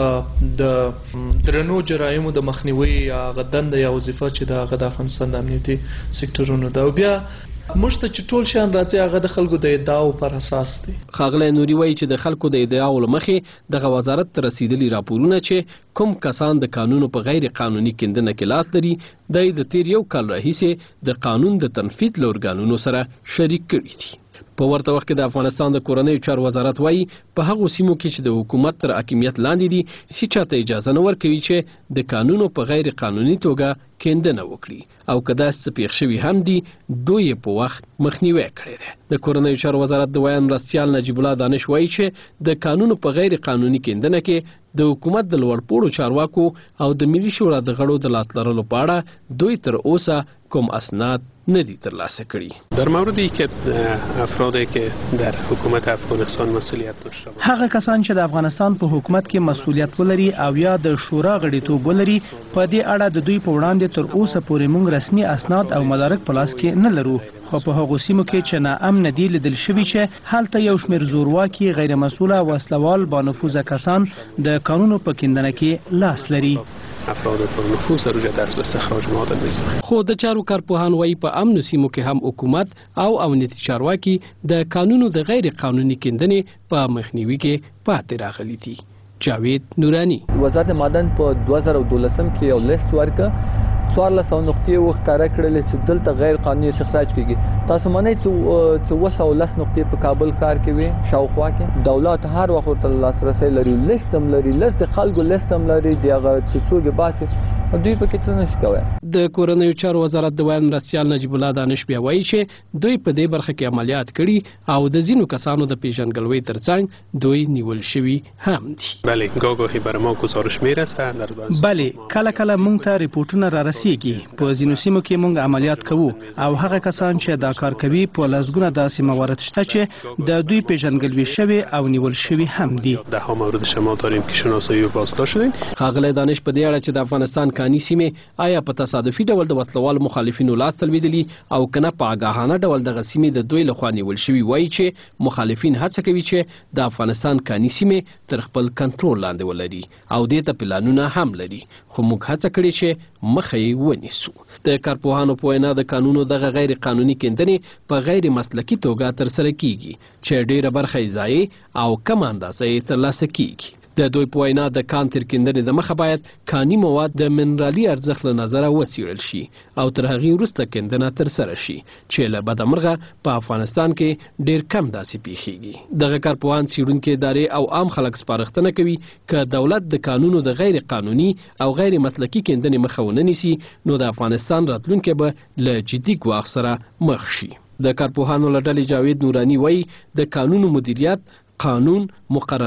د درنو جرایمو د مخنیوي یا غدنده یا وظیفه چې د افغانستان د امنیتي سکتورونو ده، او بیا موږ ته چې ټول شیان راځي هغه د خلکو د ادعاو پر اساس دي. ښاغلی نوري وایي چې د خلکو د ادعاو له مخې دغه وزارت ته رسیدلي راپورونه چې کوم کسان د قانونو په غیر قانوني کیندنه کې لاس لري دی د تیر یو کال راهیسې د قانون د تنفیذ له ارګانونو سره شریک کړي دي. په ورته وخت کې د افغانستان د کورنیو چارو وزارت وایي په هغو سیمو کې چې د حکومت تر حاکمیت لاندې دي هیڅ چاته اجازه نه ورکوي چې د قانونو په غیر قانوني توګه کیندنه وکړي، او که داسې څه پیښ شوي هم دي دوی په وخت مخنیوی کړی دی. د کورنیو چارو وزارت د ویان مرستیال نجیب الله دانش وایي چې د قانونو په غیر قانوني کیندنه کې د حکومت د لوړپوړو چارواکو او د ملي شورا د غړو د لاس لرلو په اړه دوی تر اوسه کوم اسناد نه دي ترلاسه کړي. در موردی که افرادی که در حکومت افغانستان مسئولیت داشته باشند، هغه کسان چې د افغانستان په حکومت کې مسئولیت ولري او یا د شورا غړیتوب ولري په دې اړه د دوی په وړاندې تر اوسه پورې موږ رسمي اسناد او مدارک په لاس کې نه لرو، خو په هغو سیمو کې چې ناامن دي لیدل شوي چې هلته یو شمېر زورواکي غیر مسؤله وسلوال با نفوذه کسان د قانونو په کیندنه کې لاس لري. افراد پر نفوذ روی دست به استخراج معادن می‌زنند. خو د چارو کارپوهان وایي په امنو سیمو کې هم حکومت او امنیتي چارواکي د قانونو د غیر قانوني کیندنې په مخنیوي کې پاتې راغلي دي. جاوید نورانی. وزارت معدن په دوه زره او دولسم کې یو لیست ورکړ څوارلس سوه نقطې وښکاره کړلې چې دلته غیر قانوني استخراج کیږي. تاسو منئ چې اووه سوه لس نقطې په کابل ښار کې وي شاوخوا کې. دولت هر وخت ورته لاسرسی لري، لیست هم لري، لیست د خلکو لیست هم لري، د هغه چې څوک یې باسي دوی پکې څه نشي کولی. د کورنیو چارو وزارت د ویان مرستیال نجیب الله دانش بیا وایي چې دوی په دې برخه کې عملیات کړي او د ځینو کسانو د پیژنګلوۍ ترڅنګ دوی نیول شوي هم دي. بله گاهی بر ما گزارش میرسه در بله کله کله موږ ته ریپورتونه را رسیږي، په ځینو سیمو کې موږ عملیات کوو او هغه کسان چې دا کار کوي په لسګونه داسې موارد شته چې د دوی پیژنګلوي شوي او نیول شوي هم دي. ده ها مورد شما داریم که شناسایی و بازداشت شدین. ښاغلی دانش په دې اړه چې د افغانستان کاني سیمې آیا په تصادفي ډول د وسلوالو مخالفینو لاس تلویدلي او کنه په آګاهانه ډول دغه سیمې د دوی لخوا نیول شوي، وایي چې مخالفین هڅه کوي چې د افغانستان کاني سیمې تر خپل کنټرول لاندې ولري او دې ته پلانونه هم لري، خو موږ هڅه کړې چې مخه یې ونیسو. د کارپوهانو په وینا د قانونو دغه غیر قانوني کیندنې په غیر مسلکي توګه ترسره کیږي چې ډیره برخه یې ضایع او کم اندازه یې ترلاسه کیږي. د دوی په وینا د کان تر کیندنې د مخه باید کاني مواد د منرالي ارزښت له نظره وڅېړل شي او تر هغې وروسته کیندنه ترسره شي چې له بده مرغه په افغانستان کې ډیر کم داسې پیښیږي. دغه کارپوهان څېړونکي ادارې او عام خلک سپارښتنه کوي که دولت د قانونو د غیر قانوني او غیر مسلکي کیندنې مخه ونه نیسي نو د افغانستان راتلونکی به له جدي ګواښ سره مخ شي. د کارپوهانو له ډلې جاوید نورانی وایي د قانونو مدیریت، قانون، مقررو،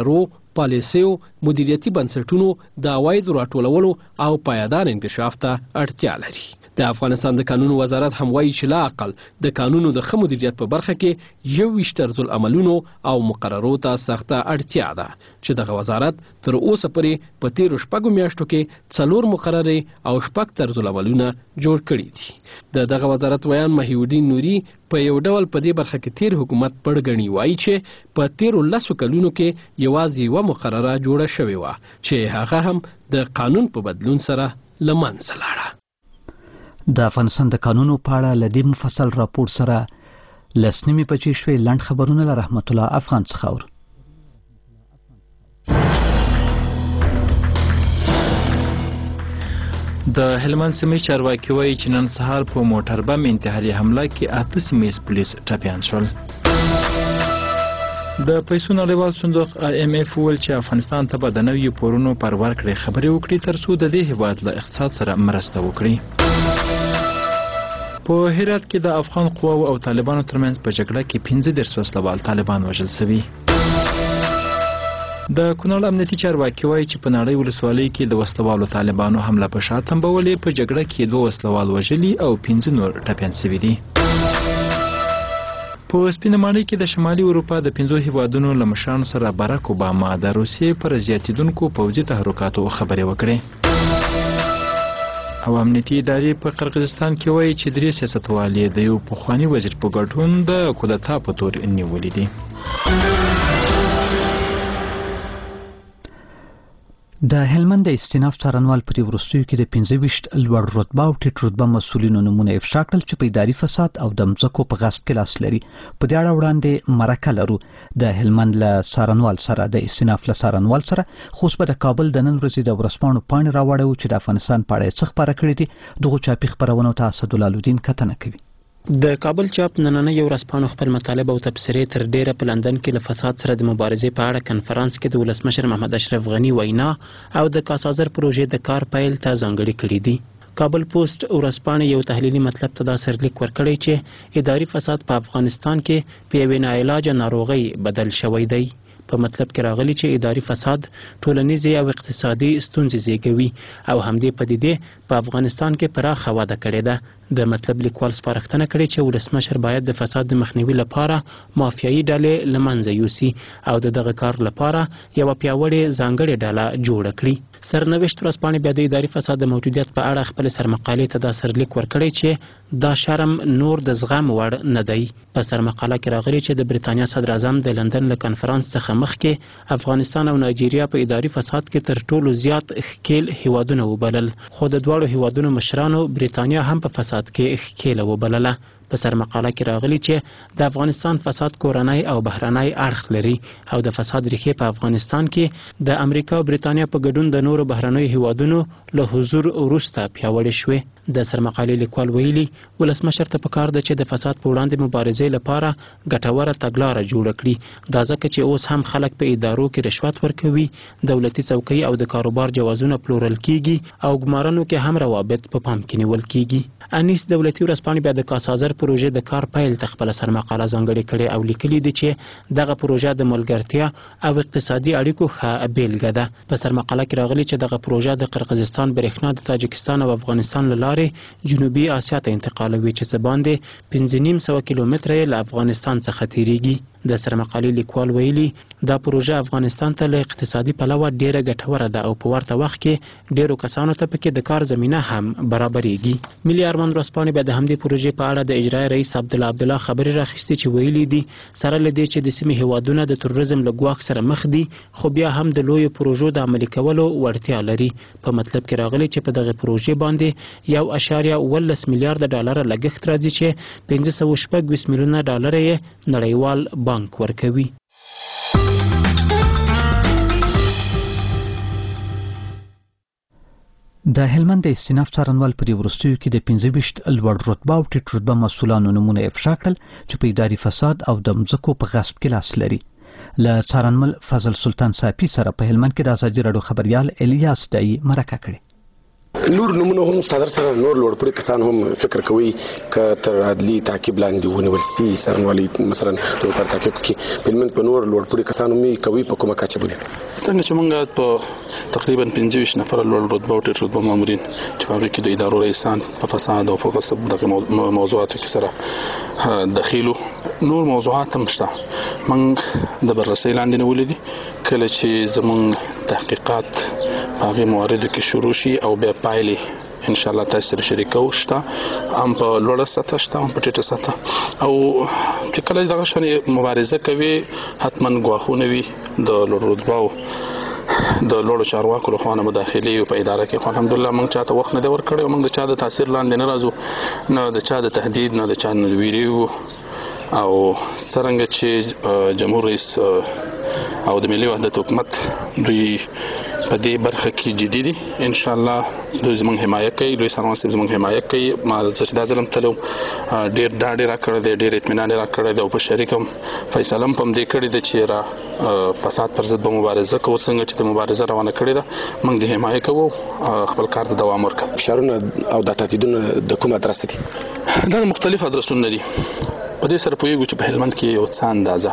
پالیسیو مدیریتي بنسټونو د عوایدو راټولولو او پایدار انکشاف ته اړتیا لري. د افغانستان د قانونو وزارت هم وایي چې لا اقل د قانونو د ښه مدیریت په برخه کې یو ویشت طرزالعملونو او مقررو ته سخته اړتیا ده چې دغه وزارت تر اوسه پورې په تیرو شپږو میاشتو کې څلور مقررې او شپږ طرزالعملونه جوړ کړي دي. د دغه وزارت ویان محی الدین نوري په یو ډول په دې برخه کې تیر حکومت پړګنی وایي چې په تیرو لسو کلونو کې یوازې یوه مقرره جوړه شوې وه چې هغه هم د قانون په بدلون سره له منځه لاړه. د افغانستان د قانونو په اړه له دې مفصل راپور سره لس نیمې بجې شوې. لنډ خبرونه له رحمت الله افغان څخه اورو. د هلمند سیمې چارواکي وایي چې نن سهار په موټر بم انتحاري حمله کې اته سیمهییز پولیس ټپیان شول. د پیسو نړیوال صندوق آی ایم ایف ویل چې افغانستان ته به د نویو پورونو پر ورکړې خبرې وکړي ترڅو د دې هیواد له اقتصاد سره مرسته وکړي. په هرات کې د افغان قواو او طالبانو ترمنځ په جګړه کې پنځه دېرش وسلوال طالبان وژل شوي. د کونړ امنیتي چارواکي وایي چې په نړۍ ولسوالۍ کې د وسلوالو طالبانو حمله په شا تنبولې په جګړه کې دوه وسلوال وژلي او پنځه نور ټپیان شوي دي. په سپینه ماڼۍ کې د شمالي اروپا د پنځو هیوادونو له مشرانو سره باراک اوباما د روسیې پر زیاتېدونکو پوځي تحرکاتو خبرې وکړې. او امنیتي ادارې په قرغیزستان کې وایي چې درې سیاستوال یې د یو پخواني وزیر په ګډون د کودتا په تور نیولي دي. د هلمند د استیناف څارنوال په دې وروستیو کې د پنځه ویشت لوړ رتبه او ټیټ رتبه مسؤلینو نومونه افشا کړل چې په اداري فساد او د مځکو په غصب کې لاس لري. په دې اړه وړاندې مرکه لرو د هلمند له څارنوال سره د استیناف له څارنوال سره خو اوس به د کابل د نن ورځې د ورځپاڼو پاڼې راوړو چې د افغانستان په اړه څه خپاره کړي دي. دغو چاپي خپرونو ته اسدالله الدین کتنه کوي. د کابل چاپ نننۍ ورځپاڼو خپل مطالب او تبصرې تر ډیره په لندن کې له فساد سره د مبارزې په اړه کنفرانس کې د ولسمشر محمد اشرف غني وینا او د کاسازر پروژې د کار پیل ته ځانګړي کړي دي. کابل پوسټ ورځپاڼې یو تحلیلي مطلب ته دا سرلیک ورکړی چې اداري فساد په افغانستان کې په یوې ناعلاجه ناروغۍ بدل شوی دی. په مطلب کې راغلي چې اداري فساد ټولنیزې او اقتصادي ستونزې زیږوي او همدې پدیدې په افغانستان کې پراخه وده کړې ده. د مطلب لیکوال سپارښتنه کړې چې ولسمشر باید د فساد د مخنیوي لپاره مافیایي ډلې له منځه یوسي او د دغه کار لپاره یوه پیاوړې ځانګړې ډله جوړه کړي. سرنوشت ورځپاڼې بیا د اداري فساد د موجودیت په اړه خپل سرمقالې ته دا سرلیک ورکړی چې دا شرم نور د زغم وړ نه دی. په سرمقاله کې راغلي چې د بریتانیا صدر اعظم د لندن له کنفرانس څخه مخکې افغانستان او نایجیریا په اداري فساد کې تر ټولو زیات ښکیل هیوادونه وبلل، خو د دواړو هیوادونو مشرانو بریتانیا هم په فساد کې ښکیله وبلله. په سرمقاله کې راغلي چې د افغانستان فساد کورنۍ او بهرنۍ اړخ لري او د فساد ریښې په افغانستان کې د امریکا او بریتانیا په ګډون د نورو بهرنیو هیوادونو له حضور وروسته پیاوړې شوې. د سرمقالې لیکوال ویلي ولسمشر ته پکار ده چې د فساد په وړاندې مبارزې لپاره ګټوره تګلاره جوړه کړي. دا ځکه چې اوس هم خلک په ادارو کې رشوت ورکوي، دولتي څوکۍ او د کاروبار جوازونه پلورل کیږي او ګمارنو کې هم روابط په پام کې نیول کیږي. انیس دولتي ورځپاڼې بیا د کاسازر پروژې د کار پیل ته خپله سرمقاله ځانګړې کړې او لیکلي دي چې دغه پروژه د ملګرتیا او اقتصادي اړیکو ښه بیلګه ده. په سرمقاله کې راغلي چې دغه پروژه د قرغیزستان برېښنا د تاجکستان او افغانستان له لارې جنوبي اسیا ته انتقالوي چې څه باندې پنځه نیم سوه کیلومتره یې له افغانستان څخه تیریږي. د سرمقالې لیکوال ویلي دا پروژه افغانستان ته له اقتصادي پلوه ډیره ګټوره ده او په ورته وخت کې ډیرو کسانو ته پکې د کار زمینه هم برابریږي. ملي ارمان ورځپاڼې بیا د همدې پروژې په اړه د اجرایي رئیس عبدالله عبدالله خبرې راخیستې چې ویلي دي سره له دې چې د سیمې هیوادونه د تروریزم له ګواښ سره مخ دي خو بیا هم د لویو پروژو د عملي کولو وړتیا لري. په مطلب کې راغلي چې په دغه پروژې باندې یو اشاریه اوولس میلیارډ ډالره لګښت راځي چې پنځه سوه شپږ ویشت میلیونه ډالر یې نړیوال بانک ورکوي. د هلمند د استیناف څارنوال په دې وروستیو کې د پنځه ویشت لوړ رتبه او ټیټ رتبه مسؤلانو نومونه افشا کړل چې په اداري فساد او د مځکو په غصب کې لاس لري. له څارنمل فضل سلطان صافي سره په هلمند کې د ازادي راډیو خبریال الیاس دای مرکه کړې. نور نمونه هم ستادر سره نور لوړپوړي کسان هم فکر کوي ک تر عدلي تعقیب لاندې ونیول شي سرنوالي مثلا په پر تحقیق کې بلمن په نور لوړپوړي کسان هم کوي په کومه کچه بولي څنګه چې موږ په تقریبا پنځه ویشت نفر لوړ رتبه او ټیټ رتبه مامورین چې هغه کې د ادارو رئیسان په فساد او په غصب دغه موضوعاتو کې سره دخیلو نور موضوعات هم شته موږ د بررسۍ لاندې نیولې دي کله چې زموږ تحقیقات هغه مواردو کې شروع شي او بیا پایلې ان شاء الله تاسو سره شریکو شته هم په لوړه سطح شته هم په ټیټه سطح او چې کله دغه شنه مبارزه کوي حتما غواخونه وي د لوړ رتبه د لوړو چارواکو له خوا مداخلي په اداره کې الحمدلله موږ چاته وخت نه دی ورکړی او موږ د چا د تاثیر لاندې نه راځو نه د چا د تهدید نه د چا نه ویریو او څنګه چې جمهور رئیس او د ملي وحدت حکومت دوی په دې برخه کې جدي دي ان شاء الله دوی زموږ حمایت کوي دوی سره زموږ حمایت کوي ما چې دا ظلم تلو ډیر ډاډه را کړی دی ډیر اطمینان را کړی دی او په شریکم فیصله هم پم دې کړی دی چې را فساد پر ضد به مبارزه کوو څنګه چې د مبارزه روانه کړې ده موږ د حمایت کوو خپل کار ته دوام ورکړو فشارونه او د تهدیدونو د کوم ادرس دي دا مختلف ادرسونه دي په دې سره پوهیږو چې په هلمند کې یو څه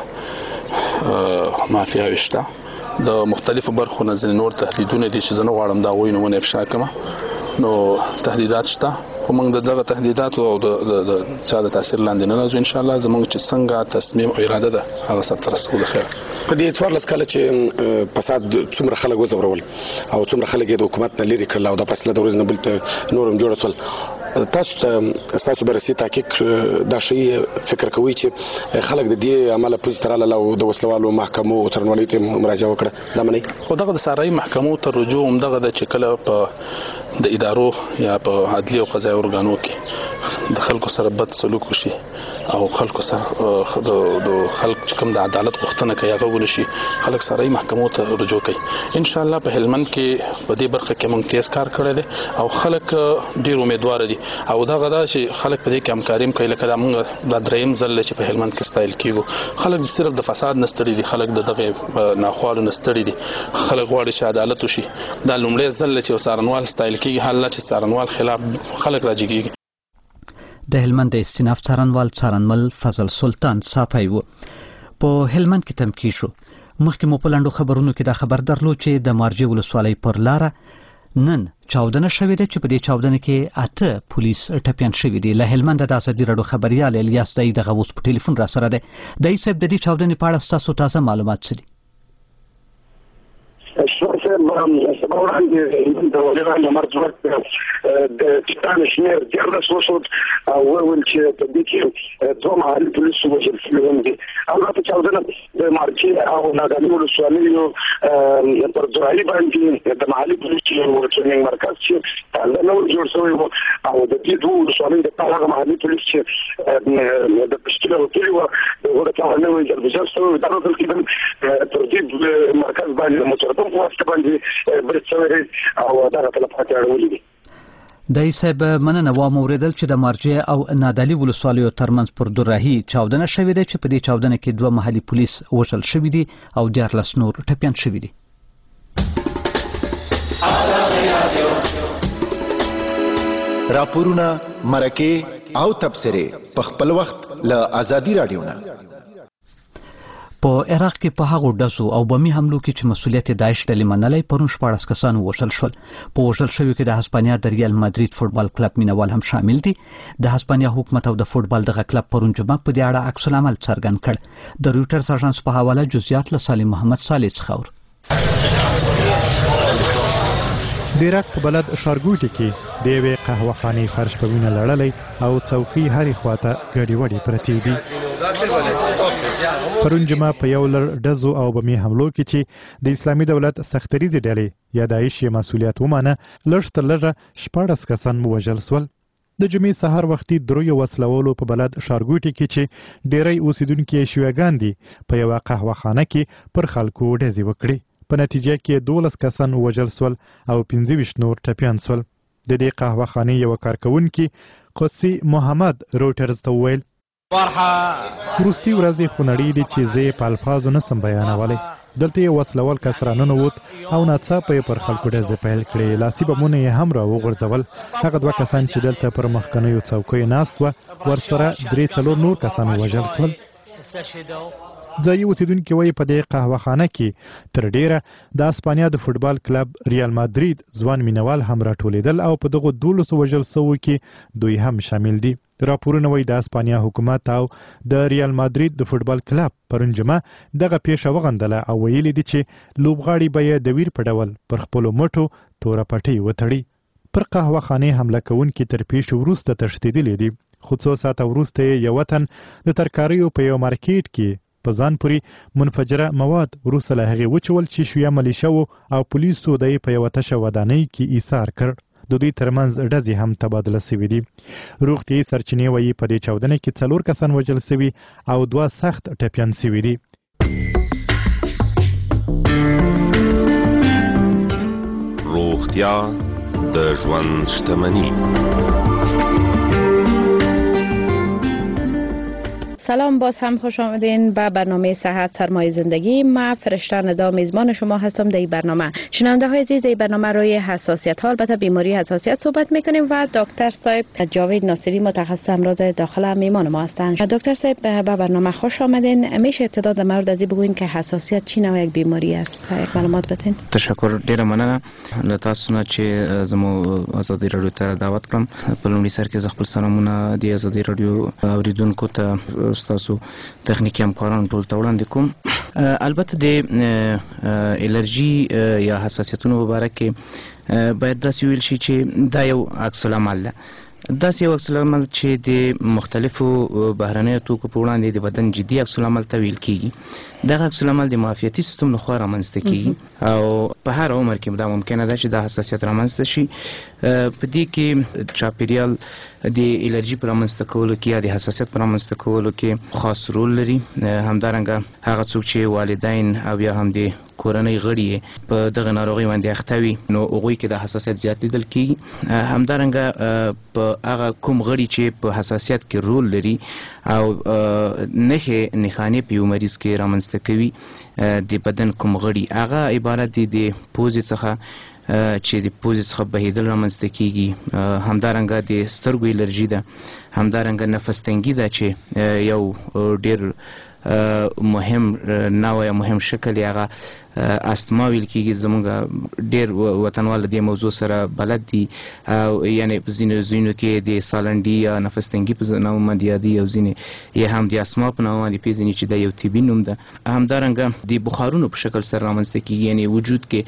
اندازه مافیا وشته د مختلفو برخو نه ځینې نور تهدیدونه دي چې زه نه غواړم د هغوی نومونه افشا کړم نو تهدیدات شته خو موږ د دغه تهدیداتو او د چا د تاثیر لاندې نه راځو ان شاء الله زموږ چې څنګه تصمیم او اراده ده هغه سرته رسول خیر په دې څوارلس کاله چې فساد څومره خلک وځورول او څومره خلک د حکومت نه لري کړل او د فیصله د ورځې نه بل ته نورم جوړ شول تاسو ته تاسو برسي تحقیق دا شی فکر کوي چې خلک د دې عمله پولیس تراله او د وسلوالو محکمو او ترنوالۍ ته مراجعه وکړه دا منئ خو دغه د سارای محکمو ته رجوع هم دغه د چې کله په د ادارو یا په عدلي او قضایي ارګانو کې د خلکو سره بد سلوک وشي او خلکو سره د خلک چې کوم د عدالت غوښتنه کوي هغه ونشي خلک سارای محکمو ته رجوع کوي ان شاء الله په هلمند کې په دې برخه کې موږ تیز کار کړی دی او خلک ډیر امیدوار دي او دا غدا چې خلک په دې کې همکاري کوي لکه دا موږ د دریم ځل چې په هلمند کې ستایل کیږو خلک صرف د فساد نستړي دي خلک د دغه ناخوالو نستړي دي خلک غواړي چې عدالت وشي دا لومړی ځل چې سارنوال ستایل کیږي حال چې سارنوال خلاف خلک راځي د هلمند د استیناف څارنوال څارنمل فضل سلطان صافی وو په هلمند کې تمکی شو مخکې مو په لاندو خبرونو کې دا خبر درلود چې د مارجې ولسوالۍ پر لاره نن چاودنه شوې ده چې په دې چاودنه کې اته پولیس ټپیان شوي دي له هلمند د ازادي راډیو خبريال الیاس دای دغه اوس په ټلیفون را سره ده دای صاحب د دې چاودنې په اړه تاسو تازه معلومات څه دي شوفه سبا وړاندې د ولایت مرزوک د تیتان شمیر دیارلس وشود او ول چې په دې کې دوه محلي پولیس وژل شوي دي هغه په چاودنه د مارچې او ناګالي ولسوالۍ پر ځای باندې د محلي پولیس ورټریننګ مرکز چې دا نو جوړ شوی وو او د دې دوه ولسوالۍ د هغه محلي پولیس چې د پښتون وکیل وو هغه ته نو یې د جوړ شوی دا نو تل تر دې مرکز باندې مترتب واسطه باندې برڅوري او دا په پاتې اړولې دي دای صاحب مننه و موریدل چې د مارجې او نادالي ولسوالیو ترمنځ پر دوراهي چاودنه شوې ده چې په دې چاودنه کې دوه محلي پولیس وژل شوي دي او دیارلس نور ټپیان شوي دي راپورونه مرکه او تبصره په خپل وخت له ازادي رادیو نه په عراق کې په هغو ډزو او بمي حملو کې چې مسؤلیت داعش ډلې منلای پرون شپاړس کسان وژل شول په وژل شویو کې د هسپانیا د ریال مادرید فوتبال کلب مینوال هم شامل دي د هسپانیا حکومت او د فوتبال دغه کلب پرون جمعه په دې اړه عکس العمل څرګند کړ د رويټرز اژانس په حواله جزئیات له سالم محمد صالح څخه د عراق په بلد شارګوټي کې د یوې قهوهخانې فرش په وینه لړلی او څوکۍ هرې خواته ګډې وډې پرتې دي پرون جمعه په یو لړ ډزو او بمي حملو کې چې د اسلامي دولت سختریزې ډلې یا داعش یې مسؤلیت ومانه لږ تر لږه شپاړس کسان ووژل سول د جمعې سهار وختي درویو وسلوالو په بلد شارګوټي کې چې ډیری اوسیدونکي شیعاګان دي په یوه قهوهخانه کې پر خلکو ډزې وکړي په نتیجه کې دولس کسان وژل سول او پنځه ویشت نور ټپیان سول د دې قهوهخانې یو کارکونکي قصي محمد روټرز ته وویل وروستي ورځې خونړۍ دي چې زه په الفاظو نسم بیانولی دلته یې وسلوال کس راننوت او ناڅاپه یې پر خلکو ډزې پیل کړې. لاسي بمونه یې هم را وغورځول. هغه دوه کسان چې دلته پر مخکنیو څوکیو ناست وه ورسره درې څلور نور کسان ووژل شول. ځایي اوسیدونکي وایي په دې قهوهخانه کې تر ډیره د اسپانیا د فوټبال کلب ریال مادرید ځوان مینوال هم راټولېدل او په دغو دولسو وژل سوو کې دوی هم شامل دي. راپورونه وایي د اسپانیا حکومت او د ریال مادرید د فوټبال کلب پرون جمعه دغه پیښه وغندله او ویلي دي چې لوبغاړي به یې د ویر په ډول پر خپلو مټو توره پټۍ وتړي. پر قهوهخانې حمله کوونکي تر پیښې وروسته تښتېدلي دي، خو څو ساعته وروسته یې یو تن د ترکاریو په یو مارکیټ کې په ځان پورې منفجره مواد وروسته له هغې وچول چې شیعه ملیشه وو او پولیسو د یې په یوه تشه ودانۍ کې ایثار کړ. د دوی ترمنځ ډزې هم تبادله سوي دي. روغتیایي سرچینې وایي په دې چاودنه کې څلور کسان وژل سوي او دوه سخت ټپیان سوي دي. روغتیا د ژوند شتمني. سلام، باز هم خوش آمدین به برنامه صحت سرمایه زندگی. ما فرشته ندا میزبان شما هستم در این برنامه. شنونده های عزیز، در این برنامه روی حساسیت ها، البته بیماری حساسیت صحبت میکنیم و دکتر صاحب جاوید ناصری متخصص امراض داخله میمان ما هستند. دکتر صاحب به برنامه خوش آمدین. میشه ابتدا در مورد از بگوین که حساسیت چی نوع یک بیماری است؟ یک معلومات بدین. تشکر، ډیره مننه له تاسو نه چې زمو ازادي رادیو ته دعوت کړم. په لومړي سر کې زه خپل سلامونه د ازادي رادیو اوریدونکو ته تاسو تخنیکی همکاران ټول ته وړاندې کوم. البته د الرجی یا حساسیتونو په باره کې باید داسې ویل شي چې دا یو عکس العمل ده. داسې یو عکس العمل چې د مختلفو بهرنیو توکو په وړاندې د بدن جدي عکس العمل ته ویل کیږي. دغه عکس العمل د معافیتي سیستم لخوا رامنځته کیږي او په هر عمر کې دا ممکنه ده چې دا حساسیت رامنځته شي. په دې کې چاپیریال د الرجی پر رامنځته کولو کې یا د حساسیت پر رامنځته کولو کې خاص رول لري. همدارنګه هغه څوک چې والدین او یا هم د کورنۍ غړي په دغه ناروغي باندې اخته وي نو هغوی کې د حساسیت زیات لیدل کیږي. همدارنګه په هغه کوم غړي چې په حساسیت کې رول لري او نښې نښانې په یو مریض کې رامنځته کوي د بدن کوم غړي، هغه عبارت دي د پوزې څخه چې د پوزې څخه بهیدل رامنځته کیږي. همدارنګه د سترګو الرجي ده، همدارنګه نفس تنګي ده چې یو ډیر مهم نوع یا مهم شکل هغه استما ویل کیږي. زمونږ ډیر وطنوال دې موضوع سره بلد دي او یعنی په ځینو ځینو کې د سالنډي یا نفس تنګي په نوم باندې یادي او ځینې یې هم د اسما په نوم باندې پیژني چې دا یو طبي نوم ده. همدارنګه د بخارونو په شکل سره رامنځته کیږي، یعنی وجود کې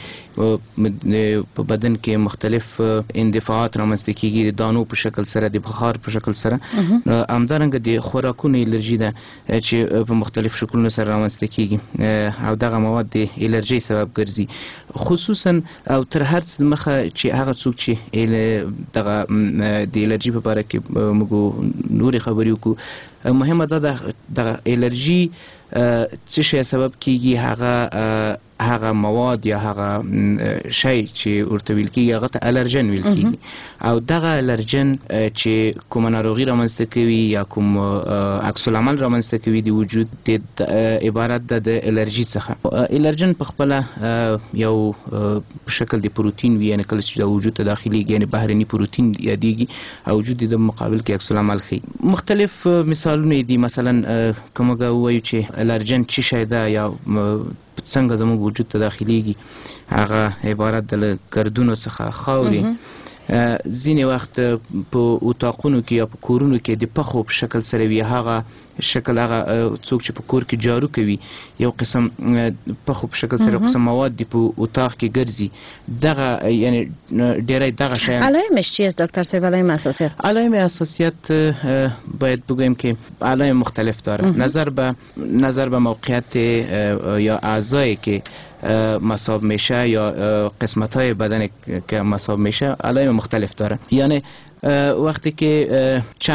په بدن کې مختلف اندفاعات رامنځته کیږي د دانو په شکل سره، د بخار په شکل سره. همدارنګه د خوراکونو الرجي ده چې په مختلف شکلونو سره رامنځته کیږي او دغه مواد د الرجي سبب ګرځي. خصوصا او تر هر څه مخه چې هغه څوک چې دغه د الرجي په اړه کې موږ نورې خبرې وکړو، مهمه ده د الرجي څه شی سبب کیږي. هغه هغه مواد یا هغه شی چې ورته ویل کیږي هغه ته الرجن ویل کیږي او دغه الرجن چې کوم ناروغي رامنځته کوي یا کوم عکس العمل رامنځته کوي د وجود د عبارت ده د الرجي څخه. الرجن په خپل یو په شکل د پروتین وي، یعنی کله چې د وجود ته داخليږي یعنی بهرني پروتین یادېږي او وجود د مقابل کې عکس العمل کوي. مختلف مثالونه دي، مثلا کومه وایو چې الرجن څه شی ده یا څنګه زموږ وجود ته داخليږي، هغه عبارت د ګردونو څخه خاوري. ځینې وخت په اتاقونو کې یا په کورونو کې د پخو په شکل سره وي، هغه شکل هغه څوک چې په کور کې جارو کوي یو قسم پخو په شکل سره قسم مواد دی په اتاق کې ګرځي. دغه یعنی ډېری دغه شیان. علائمش چیست دکتر صاحب؟ علائم حساسیت علائم حساسیت باید بگویم که علائم مختلف داره. نظر به نظر به موقعیت یا اعضایی که مصاب میشه یا قسمت های بدن که مصاب میشه علائم مختلف داره. یعنی وقتی که چند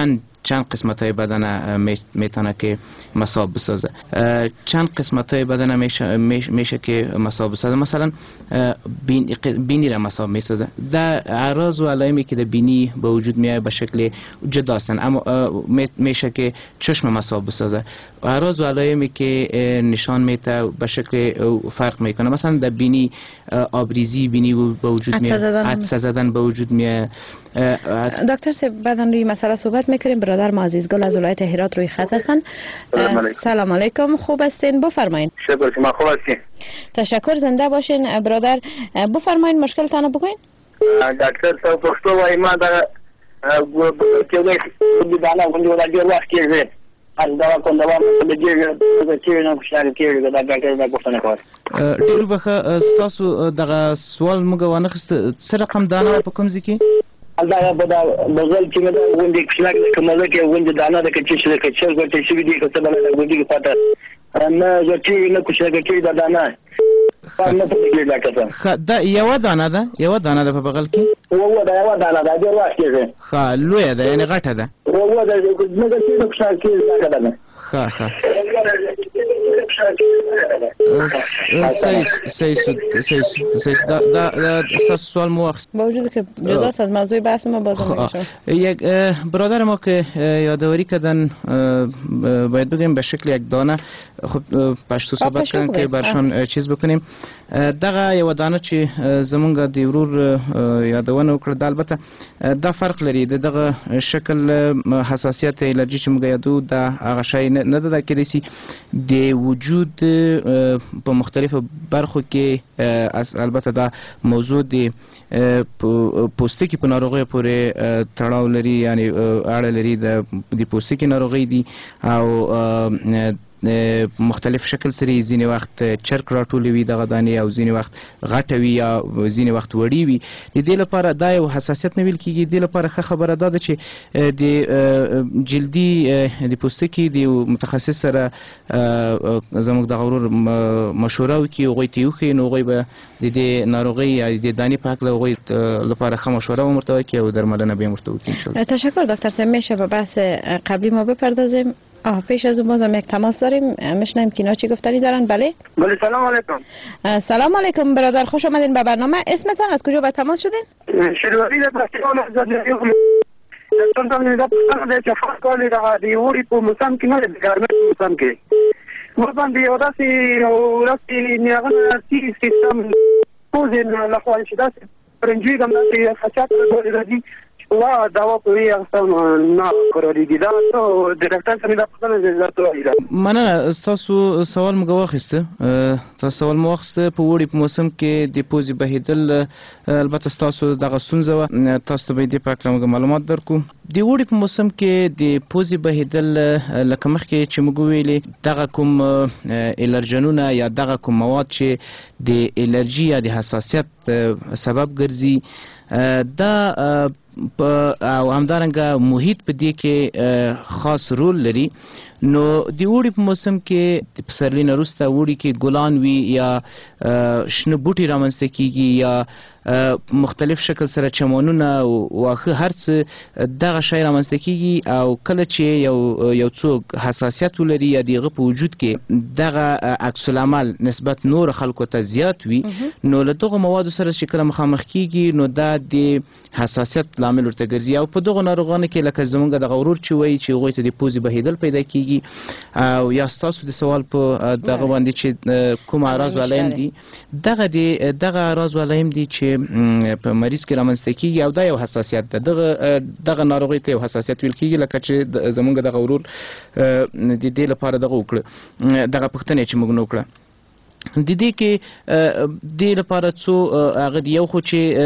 چند قسمت‌های بدن میتونه که مصاب بسازه. چند قسمت‌های بدن میشه میشه که مصاب بسازه. مثلا بین بینی را مصاب میسازه. در اعراض و علائمی که در بینی به وجود میاد به شکل جدا هستند، اما میشه که چشم مصاب بسازه. اعراض و علائمی که نشان میده به شکل فرق میکنه. مثلا در بینی آبریزی بینی به وجود میاد، عدسه زدن به وجود میاد. دکتر صاحب بعداً روی مسئله صحبت میکنیم. برادر معزز گل از ولایت هرات روی خط هستن. سلام علیکم، خوب هستین؟ بفرمایید. شکر، شما خوب هستین؟ تشکر، زنده باشین برادر. بفرمایید مشکل تانو بگوین. دکتر صاحب پښتو وای ما دا چې وې دانا غونډه ولا ډیر وخت کېږي از دا کوم دا د دې چې نه خوشاله کېږي دا ډاکټر دا پوښتنه کوي. ډیر بخه تاسو دغه سوال موږ ونه خست څه رقم دانا په کوم ځکه دا په دا بغل کې دا غونډه کې کومه کې غونډه دانا د کچې چې کچې ورته شي دي چې بل د غونډه کې پاتې نه چې نه خوشاله کېږي دا دانا نه پوهیږي ډاکټر. دا یو دانه ده، یو دانه ده په بغل کې. وو دا یو دانه ده، ډیر وخت کېږي. ښه لویه ده، یعنې غټه ده. وو دا نه چې خوشاله کېږي دا ده. ښه ښه صحیح صحیح صحیح دا دا تاسو سوال مو واخست. با وجود که جدا از موضوع بحث ما باز نمیشه. یک برادر ما که یادآوری کردن باید بگیم به شکل یک دانه خب پشتو صحبت کردن که برشان چیز بکنیم. دغه یو دانه چې زمونږ د ورور یادونه وکړه د البته دا فرق لري. دغه شکل حساسیت الرجی چې موږ یادو دا هغه شی نه ده کېدای شي د وجود په مختلفو برخو کې البته دا موضوع د پوستکي په ناروغۍ پورې تړاو لري، یعنی اړه لري د پوستکي ناروغۍ دي او مختلف شکل سره ځینې وخت چرک راټولوي دغه دانې او ځینې وخت غټه وي یا ځینې وخت وړې وي. د دې لپاره دا یو حساسیت نه ویل کېږي. د دې لپاره ښه خبره دا ده چې د جلدي د پوستکي د متخصص سره زموږ دغه ورور مشوره وکړي، هغوی ته یې وښیي، نو هغوی به د دې ناروغۍ یا د دانې په هکله هغوی لپاره ښه مشوره هم ورته وکړي او درملنه به یې ورته وکړي انشاءالله. تشکر دکتر صاحب. میشه به بحث قبلی ما بپردازیم؟ آه پیش از اون بازم یک تماس داریم، میشنیم که اینا چی گفتنی دارن. بله بله سلام علیکم. سلام علیکم برادر، خوش آمدین به برنامه. اسمتان از کجا به تماس شدین؟ شروعی ده پرستیان از زدنیو تنظیم ده پرستان ده چه فرق کالی ده دیوری پو موسم که نده بگرمه موسم که موسم دیو دستی و دستی نیاغن سی سیستم پوزین لخوانی شده پرنجوی گم دستی خچات دولی دادی وا دوا کوي اصلا نه کړی دي دا ته د ډاکټر سره د پښتنه زړه وایي. مننه. تاسو سوال موږ واخیسته. تاسو سوال مو واخیسته په وړي په موسم کې د پوزي بهیدل. البته تاسو دغه ستونزه و، تاسو به دې په اړه موږ معلومات درکو. د وړي په موسم کې د پوزي بهیدل لکه مخکې چې موږ ویلې دغه کوم الرجنونه یا دغه کوم مواد چې د الرجی یا د حساسیت سبب ګرځي دا او همدارنګه محیط په دې کې خاص رول لري. نو د وړي په موسم کې د پسرلي نه وروسته وړي کې ګلان وي یا شنه بوټي رامنځته کیږي یا مختلف شکل سره چمنونه واخه هر څه دغه شی رامنځته کیږي او کله چې یو یو څوک حساسیت ولري یا دغه په وجود کې دغه عکس العمل نسبت نور خلکو ته زیات وي، نو له دغه موادو سره چې کله مخامخ کیږي نو دا د حساسیت لامل ورته ګرځي او په دغه ناروغانو کې لکه زمونږ دغه ورور چې وایي چې هغوی ته د پوزې بهیدل پیدا کیږي او یا ستاسو د سوال په دغه باندې چې کوم اعراض ولایم دي دغه د دغه اعراض ولایم دي چې په مریض کې رامنځته کیږي او دا یو حساسیت ده. دغه دغه ناروغي ته یو حساسیت ویل کیږي لکه چې زمونږ دغه ورور د دې لپاره دغه وکړه دغه پوښتنه چې موږ نو وکړه. د دې کې د لپاره څو هغه دی یو خو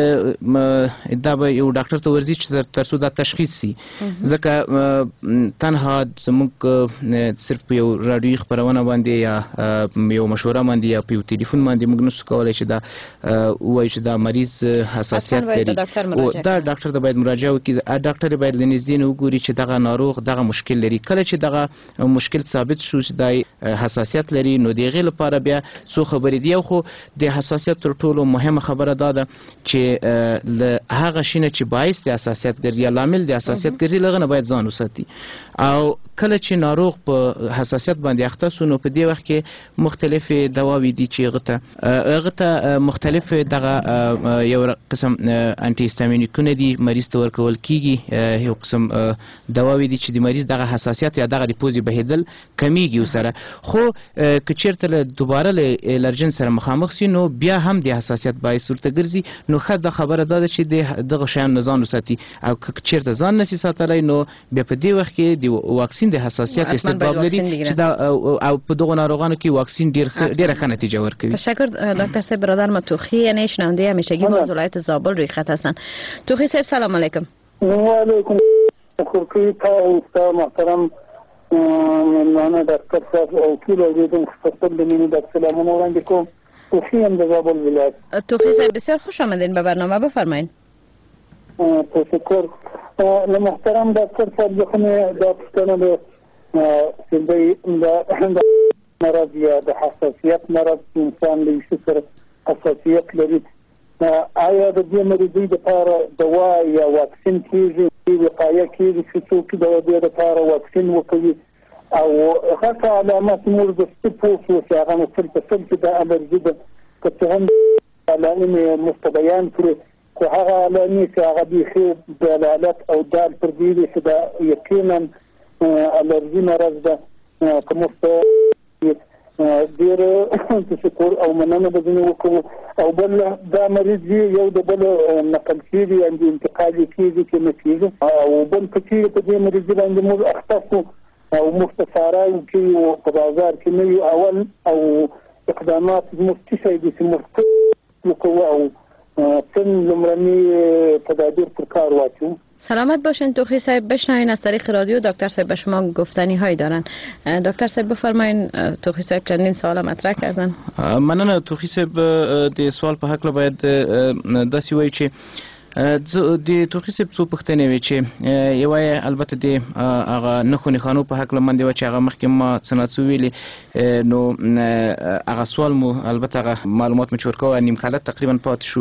چې دا به یو ډاکټر ته ورځي چې ترڅو دا تشخیص شي، ځکه تنها زموږ صرف یو رادیوي خبرونه باندې یا یو مشوره باندې یا په یو ټلیفون باندې موږ نشو کولای چې دا وایي چې دا مریض حساسیت لري او دا ډاکټر ته باید مراجعه وکړي. ډاکټر باید له نږدې نه وګوري چې دغه ناروغ دغه مشکل لري. کله چې دغه مشکل ثابت شو چې دا حساسیت لري نو د هغې لپاره بیا څو خبرې دي. خو د حساسیت تر ټولو مهمه خبره دا ده چې له هغه شي نه چې باعث د حساسیت ګرځي یا لامل د حساسیت ګرځي له هغه نه باید ځان وساتي. او کله چې ناروغ په حساسیت باندې اخته سو نو په دې وخت کې مختلفې دواوې دي چې هغه ته هغه ته مختلف دغه یو قسم انټي هیستامینیکونه دي مریض ته ورکول کیږي، یو قسم دواوې دي چې د مریض دغه حساسیت یا دغه د پوزې بهیدل کمیږي وسره. خو که چیرته له دوباره له الرجن سره مخامخ سي نو بیا هم د حساسیت باعث ورته ګرځي. نو ښه د خبره دا ده چې د دغه شیانو نه ځان وساتي، او که چیرته ځان نشي ساتلی نو بیا په دې وخت کې د واکسین د حساسیت استعداد لري چې دا او په دغه ناروغانو کې واکسین ډیر ډیره ښه نتیجه ورکوي. تشکر دکتر صاحب. برادر ما توخی یعنی شنونده همیشگی باز ولایت زابل روی خط هستن. توخی صاحب سلام علیکم. و علیکم خورکی تا استاد محترم مهمان دکتر صاحب او کیلو دیدم خصوصا بمینی دکتر سلام وړاندې کوم. توخی هم د زابل ولایت. توخی صاحب بسیار خوش آمدین به برنامه، بفرمایید. تشکر. له محترم دکتر صاحب ځخه دا پوښتنه ده چې د مرض یا د حساسیت مرض انسان له شي سره حساسیت لري، آیا د دې مریضۍ لپاره دوا یا واکسین کیږي؟ وقایه کیږي چې څوک د دې لپاره واکسین وکړي؟ او هغه علامات موږ د سپورت او هغه مثل په څل کې د الرجي د کتهن علامې مستبیان کړي، خو هغه علامې چې هغه د دلالت او دال پر دې چې دا یقینا الرجي مرض ده کوم ډیر تشکر او مننه به زنه وکړو. او بل دا مریض یو د بل نقل کیږي ان انتقالي کیږي چې نه کیږي، او بل پکې په دې مریض باندې موږ اختصو او مختصرای کې په بازار کې نه اول او اقدامات مستشفى دي مستقو او تن لمرنی تدابیر پر کار واچو. سلامت باشین توخی صاحب. بشنوین از طریق رادیو دکتر صاحب به شما گفتنی هایی دارن. دکتر صاحب بفرمایین. توخی صاحب چندین سوال مطرح کردن. مننه. توخی صاحب د سوال په حق له باید داسې وایي چې د توخی صاحب څو پوښتنې وي چې یو یې البته د هغه نښو نښانو په حق له باندې و چې هغه مخکې ما څه نه څه ویلي، نو هغه سوال مو البته هغه معلومات مو چې ورکوه نیم حالت تقریبا پاتې شو.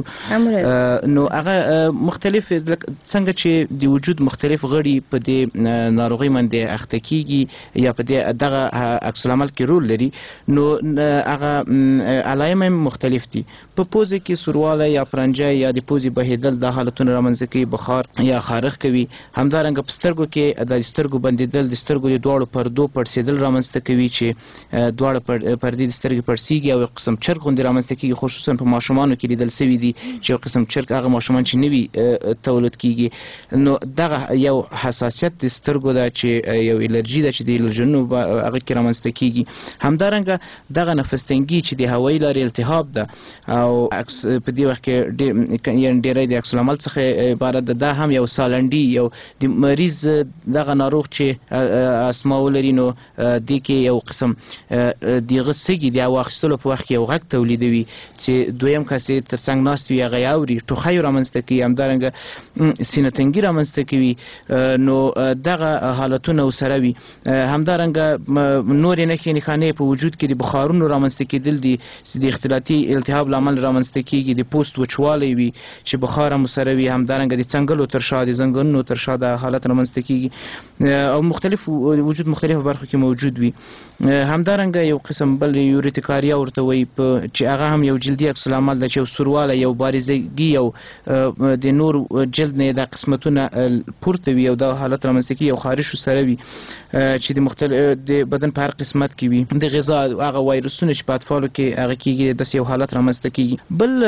نو هغه مختلف څنګه چې د وجود مختلف غړي په دې ناروغۍ باندې اخته کیږي یا په دې دغه عکس العمل کې رول لري، نو هغه علایم مختلف دي. په پوزې کې سوروالی یا پرنجه یا د پوزې بهیدل د حالتونه رامنځته کوي، بخار یا خارښ کوي. همدارنګه په سترګو کې د سترګو بندیدل، د سترګو د دواړو پردو پړسېدل رامنځته کوي چې دواړه پردې د سترګې پړسېږي او یو قسم چرګ غوندې رامنځته کېږي. خصوصا په ماشومانو کې لیدل سوي دي چې یو قسم چرګ هغه ماشومان چې نوي تولد کېږي. نو دغه یو حساسیت د سترګو ده چې یو الرجي ده چې د الرجنونو هغه کې رامنځته کېږي. همدارنګه دغه نفس تنګي چې د هوایي لارې التهاب ده او په دې وخت کې ډېری د عکس العمل څخه عبارت ده. دا هم یو سالنډي یو د مریض دغه ناروغ چې اسما ولري نو دې کې یو قسم دغه سګي د واخیستلو په وخت کې یو غږ تولیدوي چې دویم کس تر څنګ ناست وي هغه اوري، ټوخی رامنځته کوي، همدارنګه سینه تنګي رامنځته کوي. نو دغه حالتونه ورسره وي. همدارنګه نورې نښې نښانې په وجود کې د بخارونو رامنځته کېدل دي چې د اختلاطي التهاب لامل رامنځته کېږي، د پوست وچوالی وي چې بخار هم سره وي، همدارنګه د څنګلو تر شا د زنګونونو تر شا د حالت رامنځته کېږي او مختلف وجود مختلفو برخو کې موجود وي. همدارنګه یو قسم بل یوریتیکاریا ورته وایي چې هغه هم یو جلدي عکس العمل ده چې یو سوروالی یو بارزګي او د نور جلد نه د قسمتونه پورته وي او دا حالت رامنځته کېږي او خارش سره وي چې د مختلف د بدن په هر قسمت کې وي. د غذا هغه وایرسونه چې په اطفالو کې هغه کېږي داسې یو حالت رامنځته کېږي.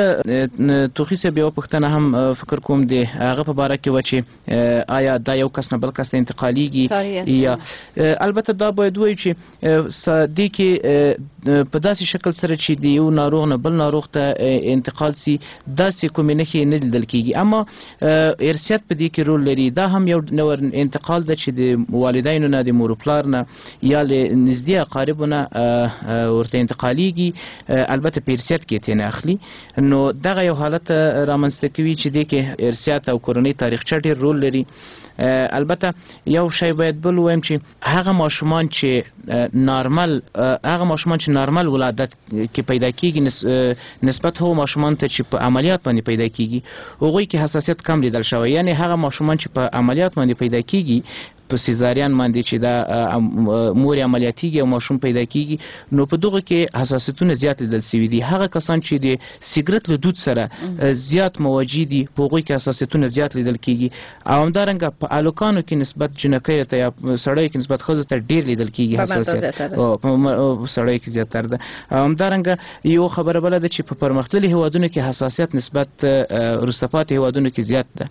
بل توخي صاحب یو پوښتنه هم فکر کوم د هغه په باره کې و چې آیا دا یو کس نه بل کس ته انتقالیږي یا البته دا باید وایي چې دې کې په داسې شکل سره چې د یو ناروغ نه بل ناروغ ته انتقال سي داسې کومې نښې نه لیدل کېږي، اما ارثیت په دې کې رول لري. دا هم یو نور انتقال ده چې د والدینو نه د مور پلار نه یا له نږدې اقاربو نه ورته انتقالیږي، البته په ارثیت کې ترې نه اخلي. نو دغه یو حالت رامنځته کوي چې دې هغې کې ارثیات او کورنۍ تاریخچه ډېر رول لري. البته یو شی باید بل ووایم چې هغه ماشومان چې نارمل هغه ماشومان چې نارمل ولادت کې پیدا کیږي نسبت هغو ماشومان ته چې په عملیات باندې پیدا کیږي هغوی کې حساسیت کم لیدل شوی. یعنی هغه ماشومان چې په عملیات باندې پیدا کیږي په سیزاریان باندې چې دا مور عملیاتیږي او ماشوم پیدا کیږي نو په دغه کې حساسیتونه زیات لیدل شوي دي. هغه کسان چې د سیګرټ له دود سره زیات مواجه دي په هغوی کې حساسیتونه زیات لیدل کیږي او همدارنګه په الوکانو کې نسبت جنکیو ته یا سړیو کې نسبت ښځو ته ډېر لیدل کیږي حساسیت په سړیو کې زیاتره ده. همدارنګه یو خبره بله ده چې په پرمختللي هیوادونو کې حساسیت نسبت وروسته پاتې هیوادونو کې زیات ده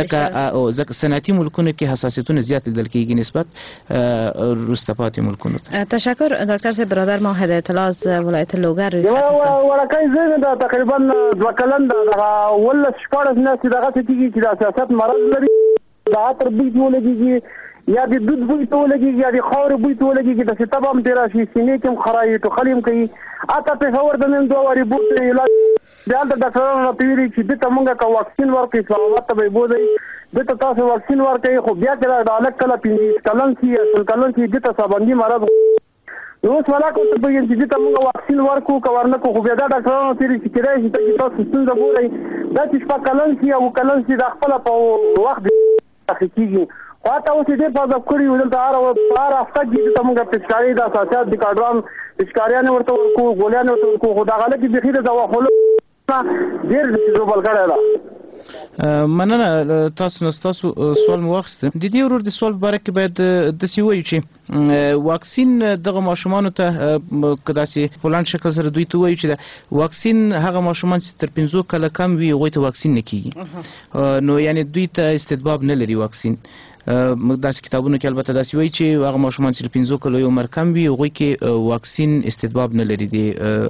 ځکه صنعتي ملکونو کې حساسیتونه زیات لیدل کیږي نسبت وروسته پاتې ملکونو ته. تشکر دکتر صاحب. برادر ما هدایت الله از ولایت لوګر ورکه زه دا تقریبا دوه کلن دا ولس شپږ نه چې دغه کیږي چې د سیاست مرض لري دا تر بي ولګي یا د دود بوی ته ولګي یا د خاور بوی ته ولګي د ستاب هم تیر شي سینې کوم خړای ته خلیم کوي اته په خبر د نن دوه وری بوت علاج دا د ډاکټرانو پیری چې د تمونګه کا واکسین ورکړي اسلامات ته به بوزي د تاسو واکسین ورکړي خو بیا چې د الګ کله پینځه کلن سی اصل کلن سی د تاسو باندې مرض نو سوالا کو ته به چې د تمونګه واکسین ورکو کورنه کو خو بیا د ډاکټرانو پیری چې کړای شي چې تاسو څنګه ګورئ دا چې په کلن سی او کلن سی د خپل په وخت تحقیقي واته اوس دې په ځکړی ودل دا ار او بار افته دې ته موږ پېښکاري د اساسات د کاډران پېښکاریان ورته ورکو ګولیان ورته ورکو خدا غلط دې بخیره دا وخلو ډېر څه بل کړه دا مننه. تاسو نو تاسو سوال مو واخیسته. د دې ورور د سوال په اړه کې باید د سی وایي چې واکسین دغه ماشومان ته کداسي پلان شکل سره دوی ته وایي چې واکسین هغه ماشومان چې تر پنځه کاله کم وي هغوی ته واکسین نه کیږي نو یعنی دوی ته استدباب نه لري واکسین. موږ داسې کتابونو کې البته داسې وایي چې هغه ماشومان چې پنځه کلو عمر کم وي هغوی کې واکسین استدباب نه لري د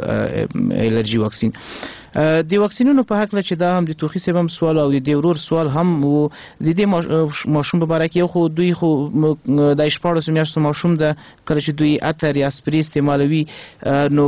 الرجي واکسین. د واکسینونو په حق چې دا هم د توخي سبب سوال او د ورور سوال هم د دې ماشوم په اړه کې خو دوی خو د شپږ میاشتو ماشوم د کله چې دوی اتر یا سپری استعمالوي نو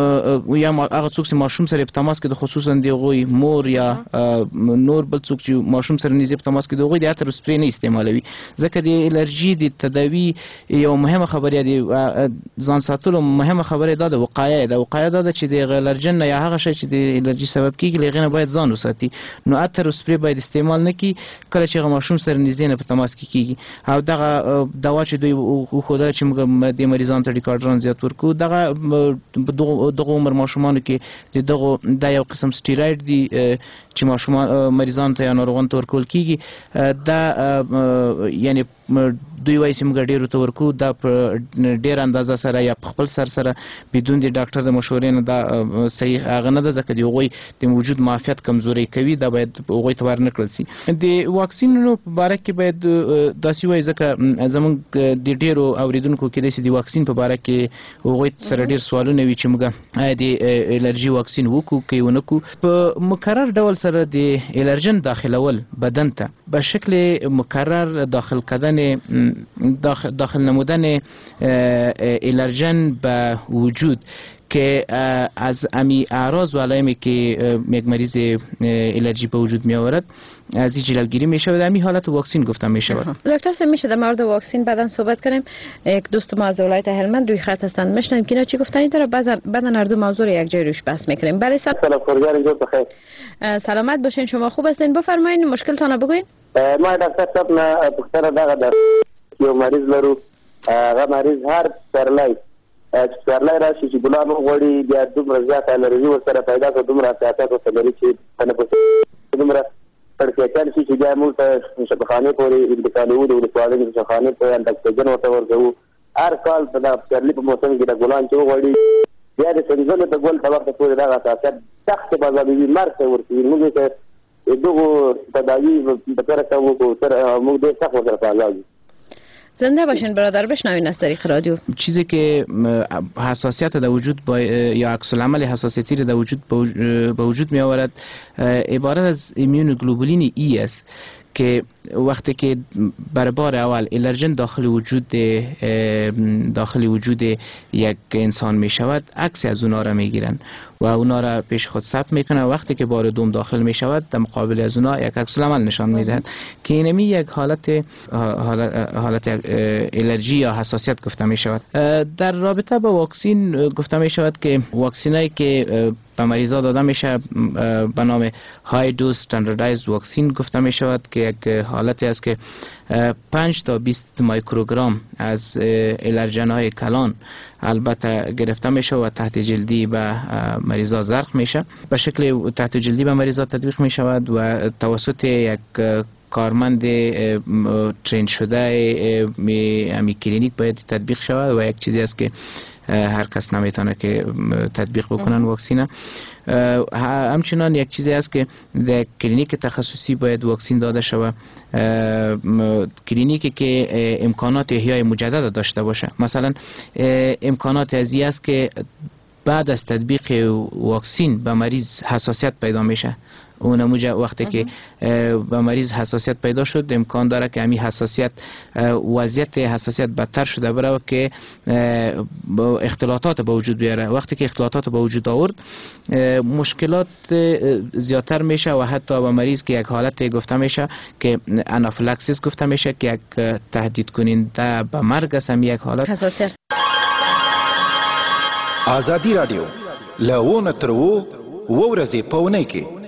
یا هغه څوک چې ماشوم سره په تماس کې د خصوصا د غوي مور یا نور بل څوک چې ماشوم سره نږدې په تماس کې د غوي د اتر سپری نه استعمالوي ځکه د الرجي د تداوی یو مهمه خبره دی ځان ساتلو مهمه خبره ده د وقایه د وقایه ده چې د الرجن یا هغه شی چې د الرجي سبب کیږي لغې نه باید ځان وساتي نو اتر سپری باید استعمال نه کی کله چې ماشوم سره نږدې نه په تماس کې کیږي او دغه دوا چې دوی خو دا چې موږ د مریضانو ته ډیکاډرون زیات ورکو دغه دغه عمر ماشومان کې دغه د یو قسم سټیراید دی چې ماشومان مریضانو ته یا ناروغانو ته ورکول کیږي دا یعنی دوی وایي چې موږ ډېرو ته ورکو دا په ډېر اندازه سره یا په خپل سر سره بدون د ډاکټر د مشورې نه دا صحیح هغه نه ده ځکه د هغوی د موجود معافیت کمزوري کوي دا باید هغوی ته ور نه کړل شي. د واکسینونو په باره کې باید داسې وایي ځکه زموږ د ډېرو اورېدونکو کېدای شي د واکسین په باره کې هغوی سره ډېر سوالونه وي چې موږ آیا د الرجي واکسین وکړو که یې ونه کړو. په مکرر ډول سره د الرجن داخلول بدن ته به شکل مکرر داخل کردن داخل, داخل نمودن الرژن به وجود که از امی اعراض و علائمی که یک مریض الرژی به وجود می آورد از این جلوگیری می شود. امی حالت واکسین گفتم می شود. دکتر صاحب میشه در مورد واکسین بعداً صحبت کنیم. یک دوست ما از ولایت هلمند روی خط هستند میشنویم که اینا چی گفتن داره بعداً هر دو موضوع رو یک جای روش بحث میکنیم. بله سلام. سلامت باشین شما خوب هستین بفرمایید مشکلتون رو بگوین. ما دکتر صاحب نه پختره دغه در یو مریض لرو هغه مریض هر پرلای چې پرلای راشي چې ګلان وغوړي بیا دومره زیات الرجي ورسره پیدا کړي دومره حساسیت ورته لري چې تنفس دومره کړکېچل شي چې بیا موږ ته شفاخانې پورې انتقالي وو د ولسوالۍ شفاخانې پورې انتقال ورته ورکوو. هر کال په دغه پسرلي په موسم کې د ګلان چې وغوړي بیا د سنځلو د ګل په وخت پورې دغه حساسیت سخت بازابي مرګ ته ورسوي. موږ ته دغه تداوی په طرف کوو تر موږ د سخت وسره فعال زنده باشین برادر بشنوین از طریق رادیو. چیزی که حساسیت در وجود با یا عکس العمل حساسیتی در وجود به وجود می آورد عبارت از ایمیونوگلوبولین ای است که وقتی که بر بار اول الرژن داخل وجود داخل وجود یک انسان می شود عکس از اونا را می گیرن و اونا را پیش خود ثبت میکنه. وقتی که بار دوم داخل می شود در مقابل از اونا یک عکس العمل نشان میدهد که اینمی یک حالت حالت, حالت الرژی یا حساسیت گفته می شود. در رابطه با واکسین گفته می شود که واکسینایی که به مریضا داده میشه به نام های دوز استانداردایزد واکسین گفته می شود که یک حالتی است که پنج تا بیست مایکروگرم از الرژن های کلان البته گرفته میشه و تحت جلدی به مریضا زرق میشه، به شکل تحت جلدی به مریضا تطبیق می شود و توسط یک کارمند ترین شده می کلینیک باید تطبیق شود و یک چیزی است که هر کس نمیتونه که تطبیق بکنن واکسینه. همچنان یک چیزی است که در کلینیک تخصصی باید واکسین داده شود، کلینیکی که امکانات احیای مجدد داشته باشه. مثلا امکانات ازی است که بعد از تطبیق واکسین به مریض حساسیت پیدا میشه. اون موجه وقتی که به مریض حساسیت پیدا شد امکان داره که همین حساسیت وضعیت حساسیت بدتر شده بره که اختلاطات به وجود بیاره. وقتی که اختلاطات به وجود آورد مشکلات زیادتر میشه و حتی به مریض که یک حالت گفته میشه که انافیلاکسیس گفته میشه که یک تهدید کننده به مرگ است. هم یک حالت حساسیت. آزادی رادیو لون ترو و ورځې په اونۍ کې